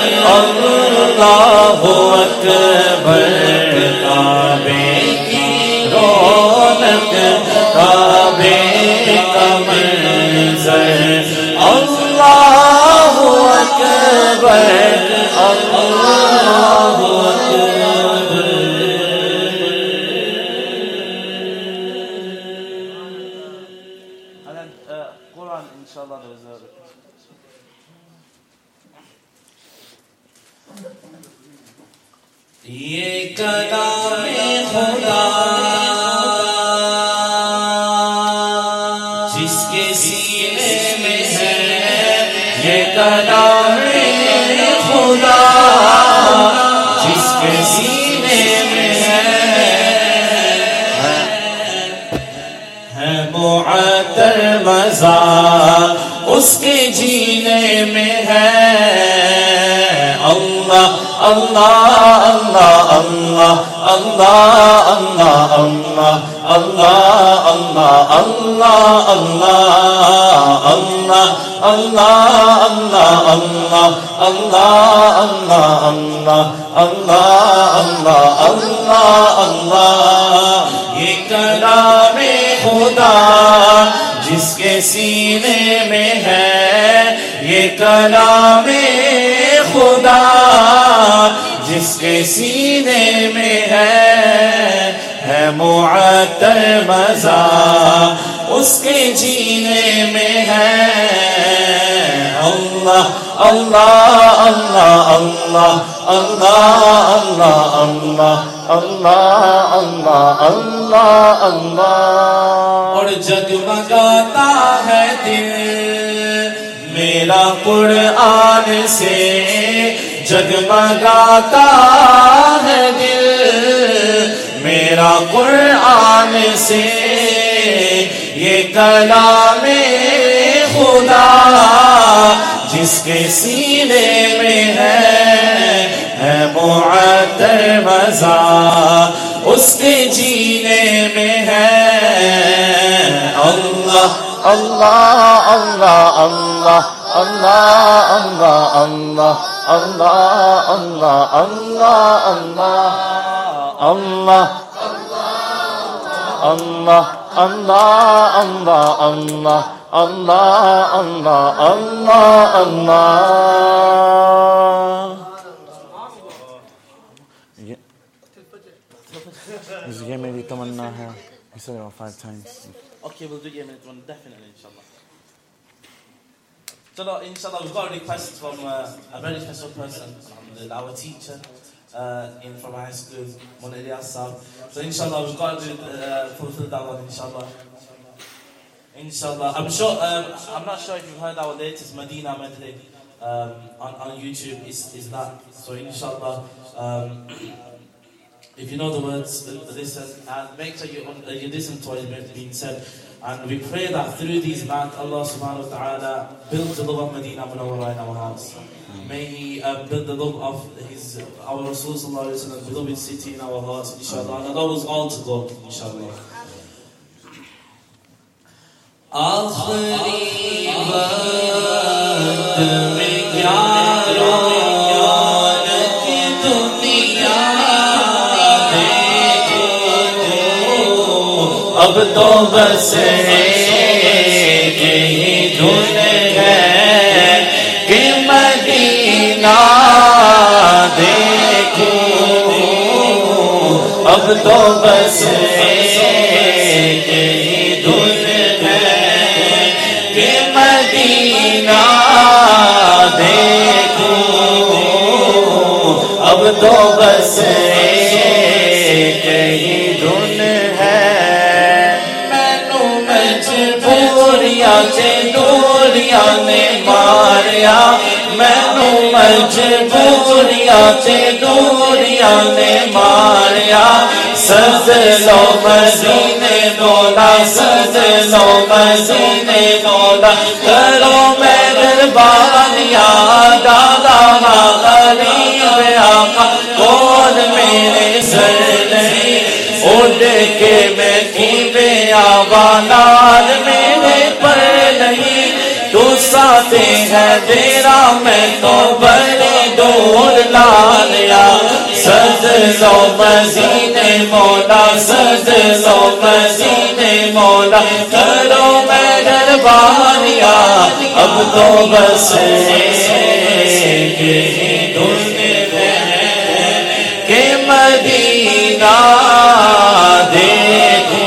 اللہ اکبر کعبے کی رونق کعبے کا منظر اللہ اکبر اللہ اکبر. And then Quran, inshallah, there was a یہ کلام خدا جس کے سینے میں ہے یہ کلام خدا جس کے سینے میں ہے معطر مزہ اس کے جینے میں ہے اللہ اللہ اللہ اللہ اللہ اللہ اللہ اللہ اللہ اللہ اللہ اللہ اللہ اللہ اللہ اللہ اللہ یہ کلام خدا جس کے سینے میں ہے یہ کلام خدا جس کے سینے میں ہے معطر مزہ اس کے جینے میں ہے اللہ اللہ اللہ اللہ اللہ اللہ اللہ اللہ اللہ اللہ. اور جگمگاتا ہے دل میرا قرآن سے جگمگاتا ہے دل میرا قرآن سے یہ کلام خدا جس کے سینے میں ہے معطر مزہ اس کے جینے میں ہے اللہ اللہ اللہ اللہ اللہ اللہ اللہ اللہ اللہ اللہ اللہ اللہ اللہ اللہ اللہ اللہ اللہ اللہ. یہ میری تمنا ہے. I said it about 5 times. Okay, we'll do Yemen one definitely, inshallah. So, inshallah, we've got a request from a very special person, our teacher from high school, Mona Ilyas Sahab. So, inshallah, we've got to fulfill that one, inshallah. Inshallah. I'm not sure if you've heard our latest Medina medley on YouTube. Is that so? Inshallah. If you know the words, listen and make sure you listen to what is being said. And we pray that through these months, Allah subhanahu wa ta'ala build the love of Medina Munawwara in our hearts. May He build the love of our Rasul sallallahu alayhi wa sallam, beloved city in our hearts, inshallah. And allow us all to go, inshallah. آخری وقت میں کیا رونق دنیا دیکھو اب تو بس ایک ہی دھن ہے کہ مدینہ دیکھو اب تو بس ایک ہی دھن دیکھو اب تو بس ایک ہی دھن ہے مینو مجبوریاں چے دوریاں نے ماریا مینو مجبوریاں چے دوریاں نے ماریا سد لو مدینے مولا سد لو مدینے مولا کرو مہربانیاں دادا غریب آقا کون میرے سر نہیں اڑ کے میں کیوے آوانال میرے پر نہیں تو ساتھ ہے تیرا میں تو بڑی دور لالیا سد لو مدینے مولا سد لو مدینے مولا کرو مہربانیاں اب تو بس ایک ہی دھن ہے کہ مدینہ دیکھو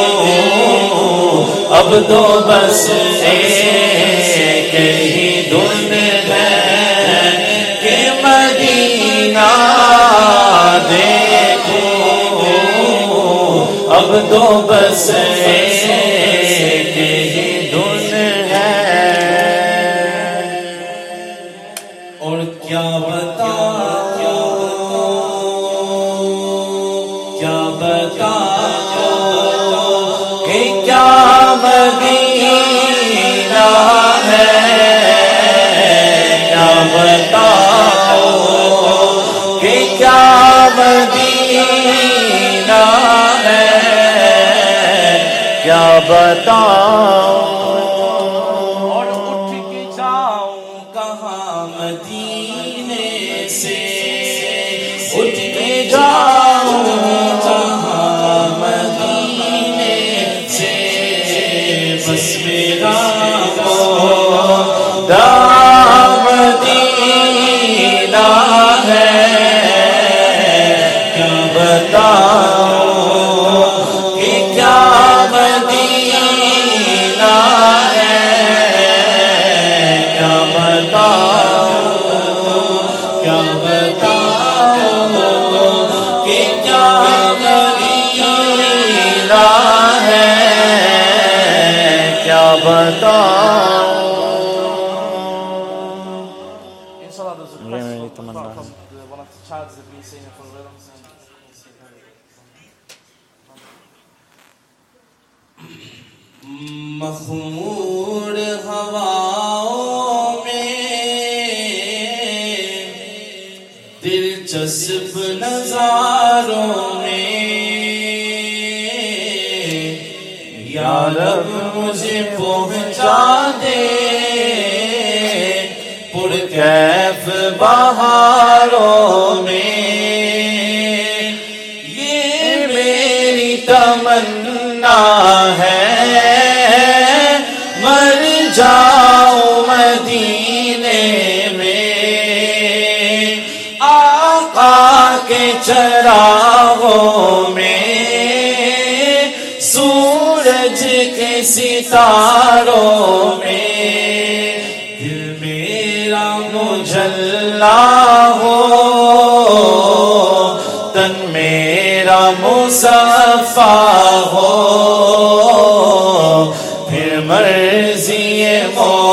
اب تو بس ایک ہی دھن ہے کہ مدینہ دیکھو اب تو بس ایک ہی دھن ہے اور کیا بتاؤں کہ کیا مدینہ ہے کیا بتاؤں کہ کیا مدینہ ہے کیا بتاؤں اور اٹھ کے جاؤں کہاں مدینے سے اٹھ کے جاؤں کہاں مدینے سے بس میرا مدینہ ہے کیا بتاؤں کہ کیا مدینہ ہے کیا بتاؤں کیا بتاؤں کہ کیا مدینہ ہے کیا بتاؤں Inshallah, there's a Yeah, question really, from tamanna. one of the childs that been singing for rhythms. مخمور ہواؤں میں دلچسپ نظاروں میں یا رب مجھے پہنچا دے پرکیف بہاروں میں یہ میری تمنا ہے مر جاؤں مدینے میں آقا کے چراغوں میں سورج کے ستاروں میں دل میرا مجلا ہو تن میرا مصفا ہو پھر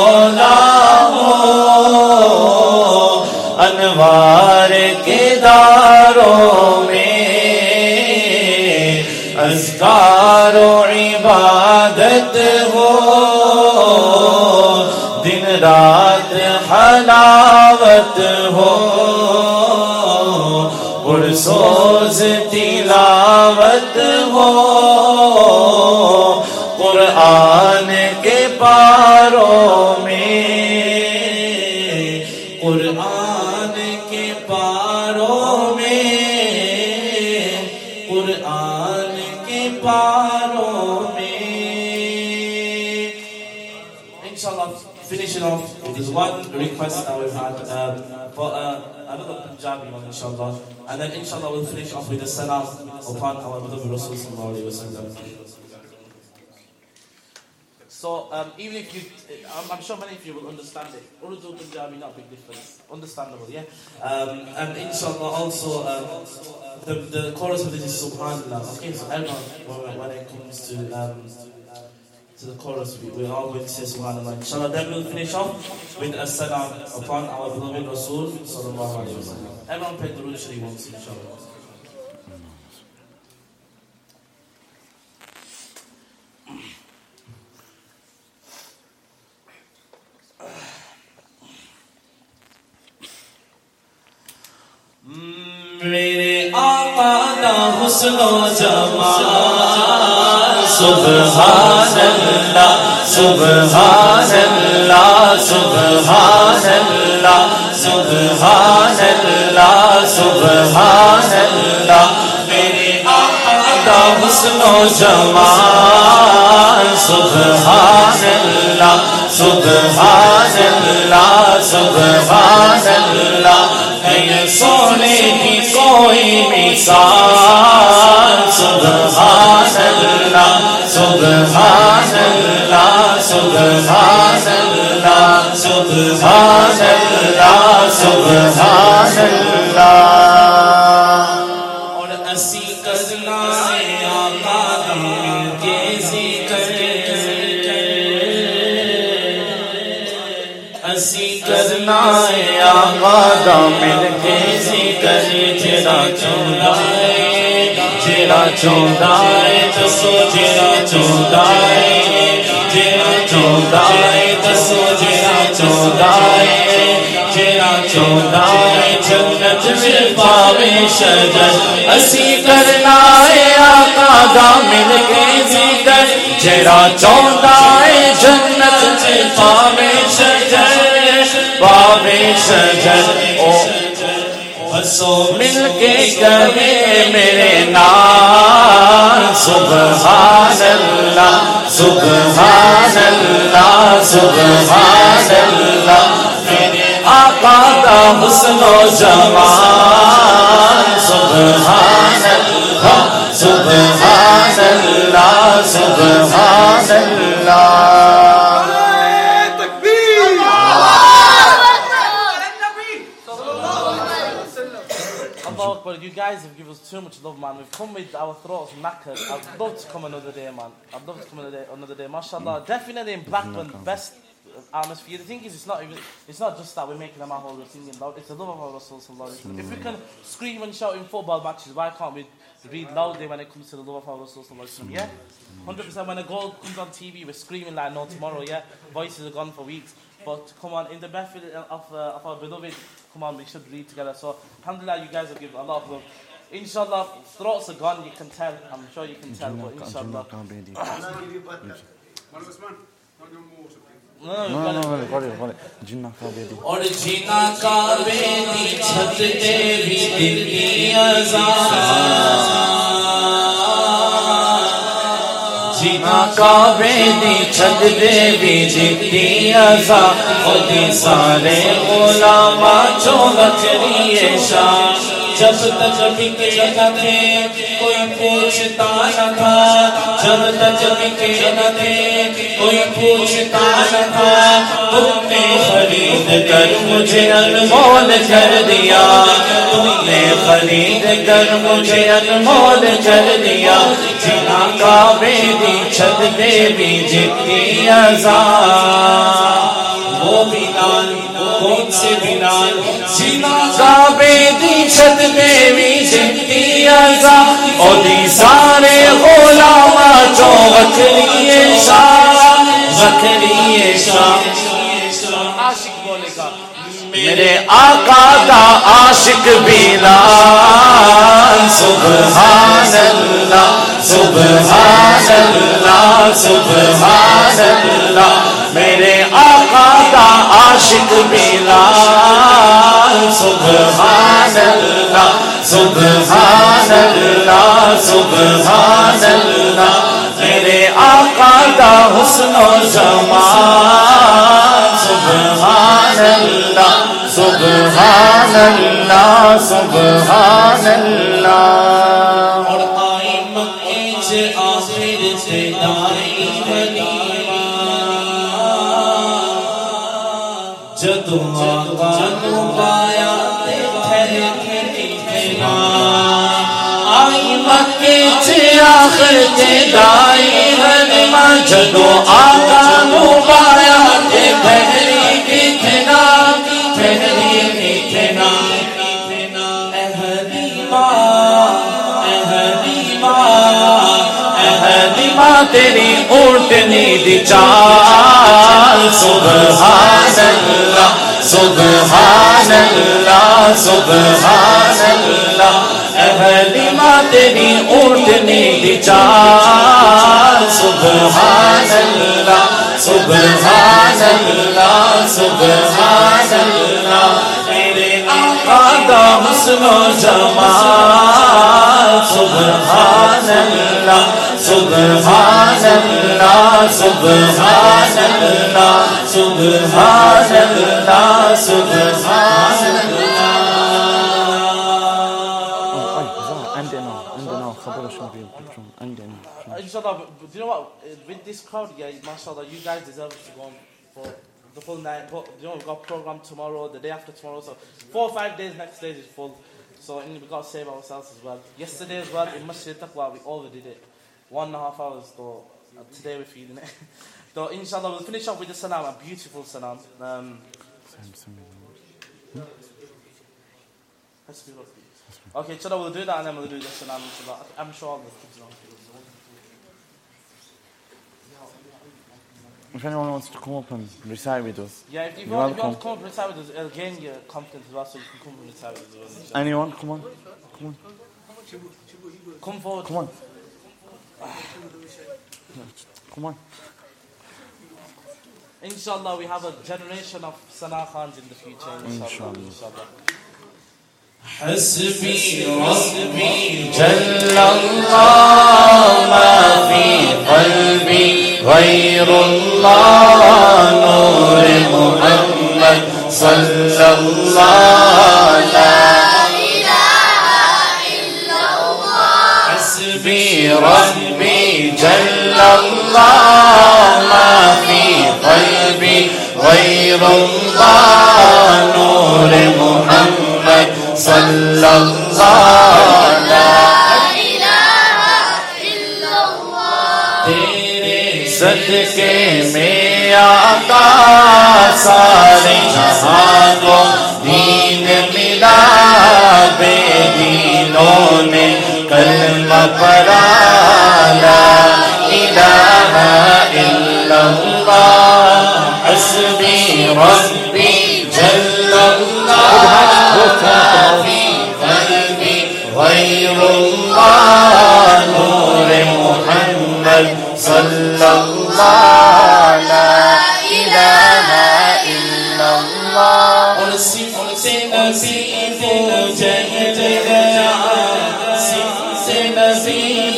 مولا ہو انوار کے داروں میں اذکار و عبادت ہو دن رات حلاوت ہو پرسوز تلاوت ہو قرآن کے پاروں میں قرآن کے پاروں میں قرآن کے پاروں میں. Inshallah, finishing off, there's one request that we've had for another Punjabi one, inshallah. And then, inshallah, we'll finish off with a salam upon our beloved Rasul sallallahu alayhi wa sallam. So, even if you, I'm sure many of you will understand it. Urdu, Punjabi, not a big difference. Understandable, yeah? And inshallah, also, the chorus of this is Subhanallah. Okay, so everyone, when it comes to the chorus, we're all going to say Subhanallah. Inshallah, then we'll finish off with a salam upon our beloved Rasul sallallahu alayhi wa sallam. Everyone pray Durood Sharif once, inshallah. میرے آقا دا حسن و جمال سبحان اللہ سبحان اللہ سبحان اللہ سبحان اللہ سبحان اللہ میرے آقا دا حسن و جمال سبحان اللہ سبحان اللہ سبحان اللہ سونے کی کوئی مثال سبحان اللہ سبحان اللہ سبحان اللہ سبحان اللہ سبحان اللہ. اور اسی کرنا آقا کے ذکر اسی کرنا آقا دا مل کے ذکر جڑا چوندا ہے دسو جڑا چوندا ہے دسو جڑا چوندا ہے جنت میں پاوے شجر اسی کرنا ہے آقا دا مل کے ذکر جڑا چوندا ہے جنت میں پاوے شجر او بسو مل کے کرے میرے نام سبحان اللہ سبحان اللہ سبحان اللہ میرے آقا دا حسن و جمال سبحان اللہ سبحان اللہ سبحان اللہ. You guys have given us too much love, man. We've come with our throats knackered. I'd love to come another day, man. I'd love to come another day. MashaAllah. Definitely in Blackburn, best atmosphere. The thing is, it's not just that we're making a mahal, we're singing loud. It's the love of our Rasul sallallahu alaihi wasallam. If we can scream and shout in football matches, why can't we read loudly when it comes to the love of our Rasul sallallahu alaihi wasallam? Yeah? 100% when a goal comes on TV, we're screaming like no tomorrow, yeah? Voices are gone for weeks. But come on, in the benefit of our beloved, come on, we should read together. So, alhamdulillah, you guys have given a lot of love. Inshallah, throats are gone, you can tell. I'm sure you can tell, but inshallah. اور جینا کعبے دی چھت تے بھی دل کی اذان جینا کعبے دی چھت تے بھی دل کی اذان خودی سارے علماء چو وکری شان جب تک بکے نہ تھے کوئی پوچھتا نہ تھا جب تک بکے نہ تھے کوئی پوچھتا نہ تھا تم نے خرید کر مجھے انمول کر دیا تم نے خرید کر مجھے انمول کر دیا جنا کعبے دی چھت دے بھی جتنی اذان چھت بیوی جنتی ازا اودی سارے غلام جو وکری شاہ وکری شاہ عاشق بولے گا میرے آقا دا عاشق بلال سبحان اللہ سبحان اللہ سبحان اللہ میرے آقا دا عاشق بلال سبحان اللہ سبحان اللہ سبحان اللہ میرے آقا دا حسن و جمال سبحان اللہ سبحان اللہ سبحان اللہ اور قائم ایچ آخر سے دائی حلیمہ جدو آقا نبایا تھے آئی مکے سے آخر سے دائی حلیمہ جدو آقا نبایا تھے پہلی کتنا پہلی کتنا احلیمہ تیری اونٹنی دی چال سبحان اللہ سبحان اللہ سبحان اللہ احلیمہ تیری اونٹنی دی چال سبحان اللہ سبحان اللہ سبحان اللہ میرے آقا دا حسن و جمال سبحان اللہ سبحان اللہ سبحان اللہ سبحان اللہ سبحان اللہ Inshallah, do you know what? With this crowd, yeah, mashallah, you guys deserve to go on for the full night. But you know, we've got a program tomorrow, the day after tomorrow, so 4 or 5 days, next day is full. So we've got to save ourselves as well. Yesterday as well, in Masjid Taqwa, we overdid it. 1.5 hours, so today we're feeling it. So inshallah, we'll finish off with the salam, a beautiful salam. Okay, inshallah, we'll do that and then we'll do the salam, inshallah. I'm sure all the kids know. If anyone wants to come up and recite with us. Yeah, if you want to come up and recite with us, it'll gain your confidence as well, so you can come and recite with us. Inshallah. Anyone? Come on. Come on. Come forward. Come on. Come on. Inshallah, we have a generation of Sana Khans in the future. Inshallah. حسبي ربي جل الله ما في قلبي غير الله نور محمد صلى الله لا إله إلا الله حسبي ربي جل الله ما في قلبي غير الله نور محمد صلی اللہ لا الہ الا اللہ تیرے صدقے میں آقا سارے جہاں کو دین ملا بے دینوں نے کلمہ پڑھا لا الہ الا اللہ حسبی ربی جل اللہ غير الله نور محمد صلى الله لا إله إلا الله سم سے نصیب جہد گیا سم سے نصیب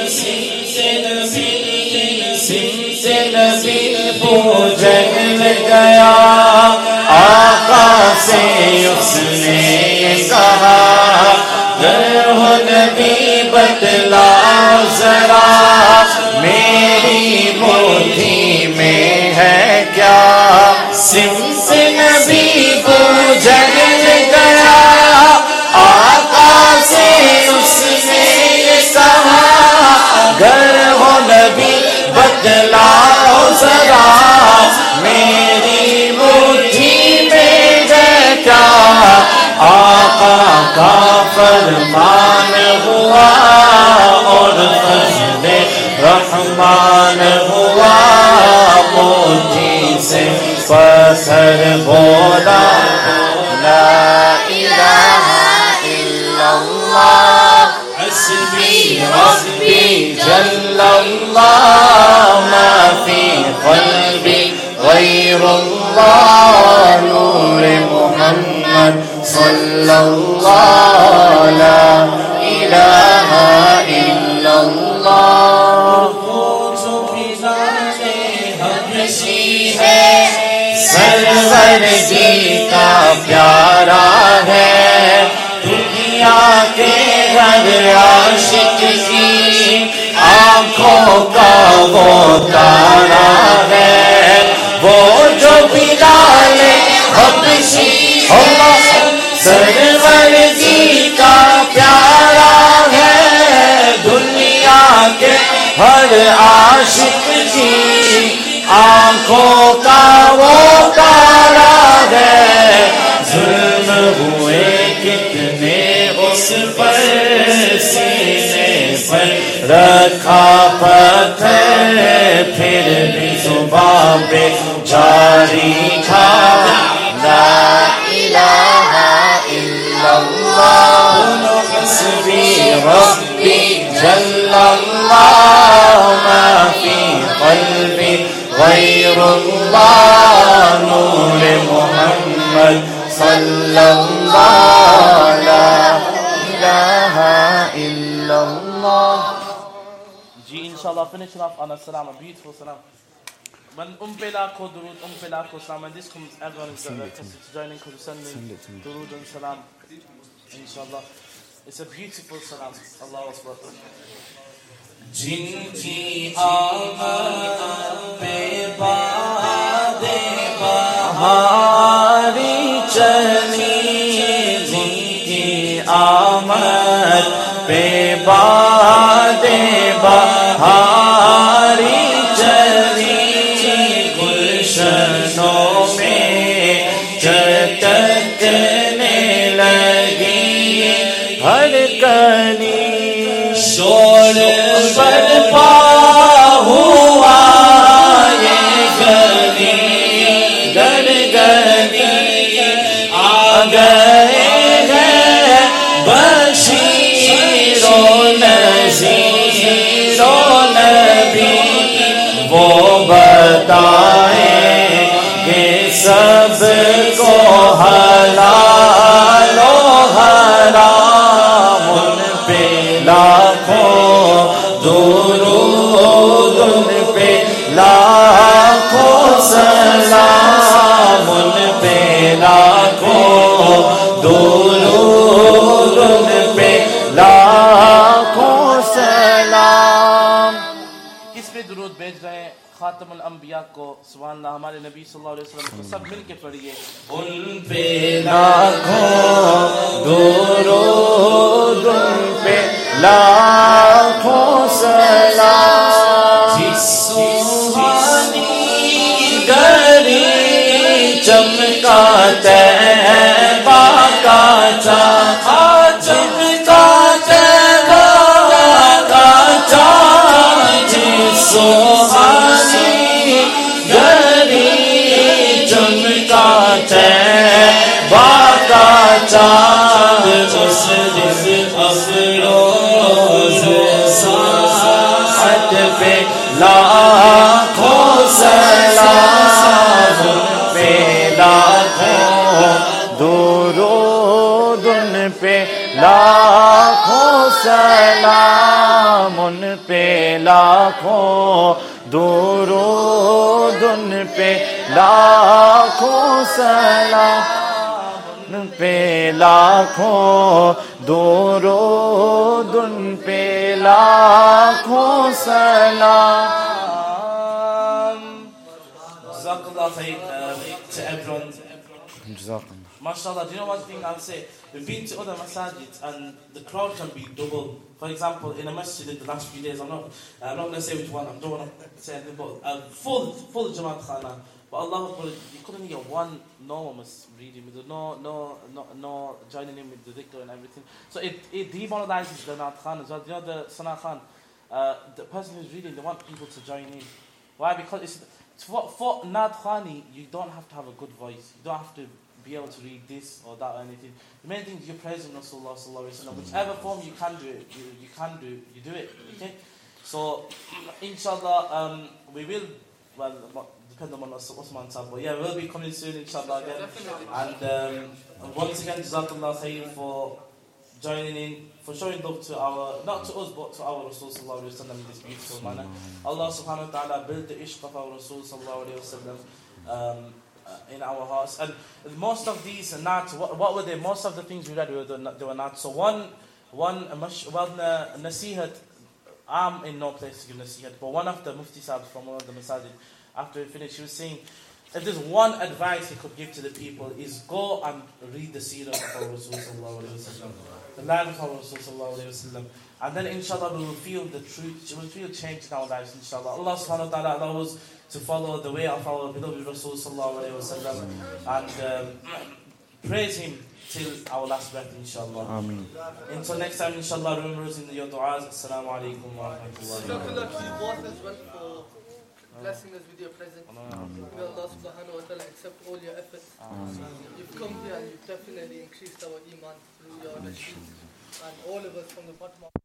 جہد گیا آقا سے اس نے کہا ہو نبی بتلاؤ ذرا میری مٹھی میں ہے کیا سم سے نبی کو جگل گیا آقا سے اس نے کہا گر ہو نبی بتلاؤ ذرا میری مٹھی میں ہے کیا آقا کا فرمان ہوا اور فضل رحمان ہوا موتی سے پتھر بولا لا الہ الا اللہ حسبی ربی جل اللہ ما فی قلبی غیر اللہ نور محمد صلی اللہ لا الہ الا اللہ جو بلال حبشی ہے سرور جی کا پیارا ہے دنیا کے ہر عاشق کی آنکھوں کا وہ تارا ہے وہ جو بلال حبشی سرور جی کا پیارا ہے دنیا کے ہر عاشق کی آنکھوں کا وہ تارا ہے ظلم ہوئے کتنے اس پر سینے پر رکھا پتھر پھر بھی زبان پہ جاری تھا لا الہ الا اللہ حسبی ربی جل اللہ ما فی قلبی غیر اللہ نور محمد صلی اللہ لا الہ الا اللہ. جی inshallah finishing off on a salam, a beautiful salam. When pe lakho durud, pe lakho salam, and this comes everyone is joining because we're sending durud and salam. Inshallah. It's a beautiful salam. Allahu Akbar. جن کی آمد پہ باد بہاری چلی جن کی آمد پہ باد بہاری چلی گلشنوں میں چٹکنے لگی ہر کلی شور برپا ہوا یہ گلی گر گلی آ گئے ہیں بشیر و نذیر و نبی وہ بتائیں گے سب کو حلال و حرام ان پہ لاکھوں درود ان پہ لاکھوں سلام ان پہ لاکھوں درود ان پہ لاکھوں سلام. کس پہ درود بھیج رہے ہیں؟ خاتم الانبیاء کو سبحان اللہ ہمارے نبی صلی اللہ علیہ وسلم کو سب مل کے پڑھیے. ان پہ لاکھوں درود ان پہ لاکھوں سلام. جس سبحانی گری چمکا طیبہ کا چاند چمکا طیبہ کا چاند جس سبحانی گری چمکا طیبہ کا چاند اس دن افروز ساعت پہ لاکھوں سلام پہ لاکھوں درود ان پہ لاکھوں سلام ان پہ لاکھوں درود ان پہ لاکھوں سلام ان پہ لاکھوں درود ان پہ لاکھوں سلام. Jazakallah khair to everyone. جزاک اللہ. MashaAllah, do you know one thing I'll say? We've been to other masajids and the crowd can be double. For example, in a masjid in the last few days, I'm not going to say which one, I don't want to say anything, but full Jamaat Khana. But Allah, you couldn't hear one normal was reading with no joining in with the dhikr and everything. So it demoralizes the Naat Khan as well. You know the Sana Khan, the person who's reading, they want people to join in. Why? Because it's for Naat Khani, you don't have to have a good voice. You don't have to be able to read this or that or anything. The main thing is you're praising Rasulullah sallallahu alaihi wasallam. Whichever form you can do it, you do it. Okay. So, inshallah, we will. Well, depending on Osman Sahib, but yeah, we'll be coming soon, inshallah, again. And once again, Jazakallah khair for joining in, for showing love to not to us, but to our Rasul sallallahu alaihi wasallam in this beautiful manner. Allah subhanahu wa ta'ala built the ishq of our Rasul sallallahu alaihi wasallam in our hearts. And most of these are not, what were they? Most of the things we read, they were not. So one nasihat, I'm in no place to give nasihat, but one of the mufti sahibs from one of the masajid, after he finished, he was saying, if there's one advice he could give to the people, is go and read the seerah of our Rasul sallallahu alaihi wasallam, the life of our Rasul sallallahu alaihi wasallam, and then inshallah we will feel the truth, we will feel change in our lives, inshallah. Allah subhanahu wa ta'ala allow us to follow the way of our beloved Rasul sallallahu alaihi wasallam, and praise him till our last breath, inshallah. Ameen. Until next time, inshallah, remember us in your du'as. Assalamu alaikum wa rahmatullahi. Blessing us with your presence. May Allah subhanahu wa ta'ala accept all your efforts. You've come here and you've definitely increased our iman through your rashid. And all of us from the bottom of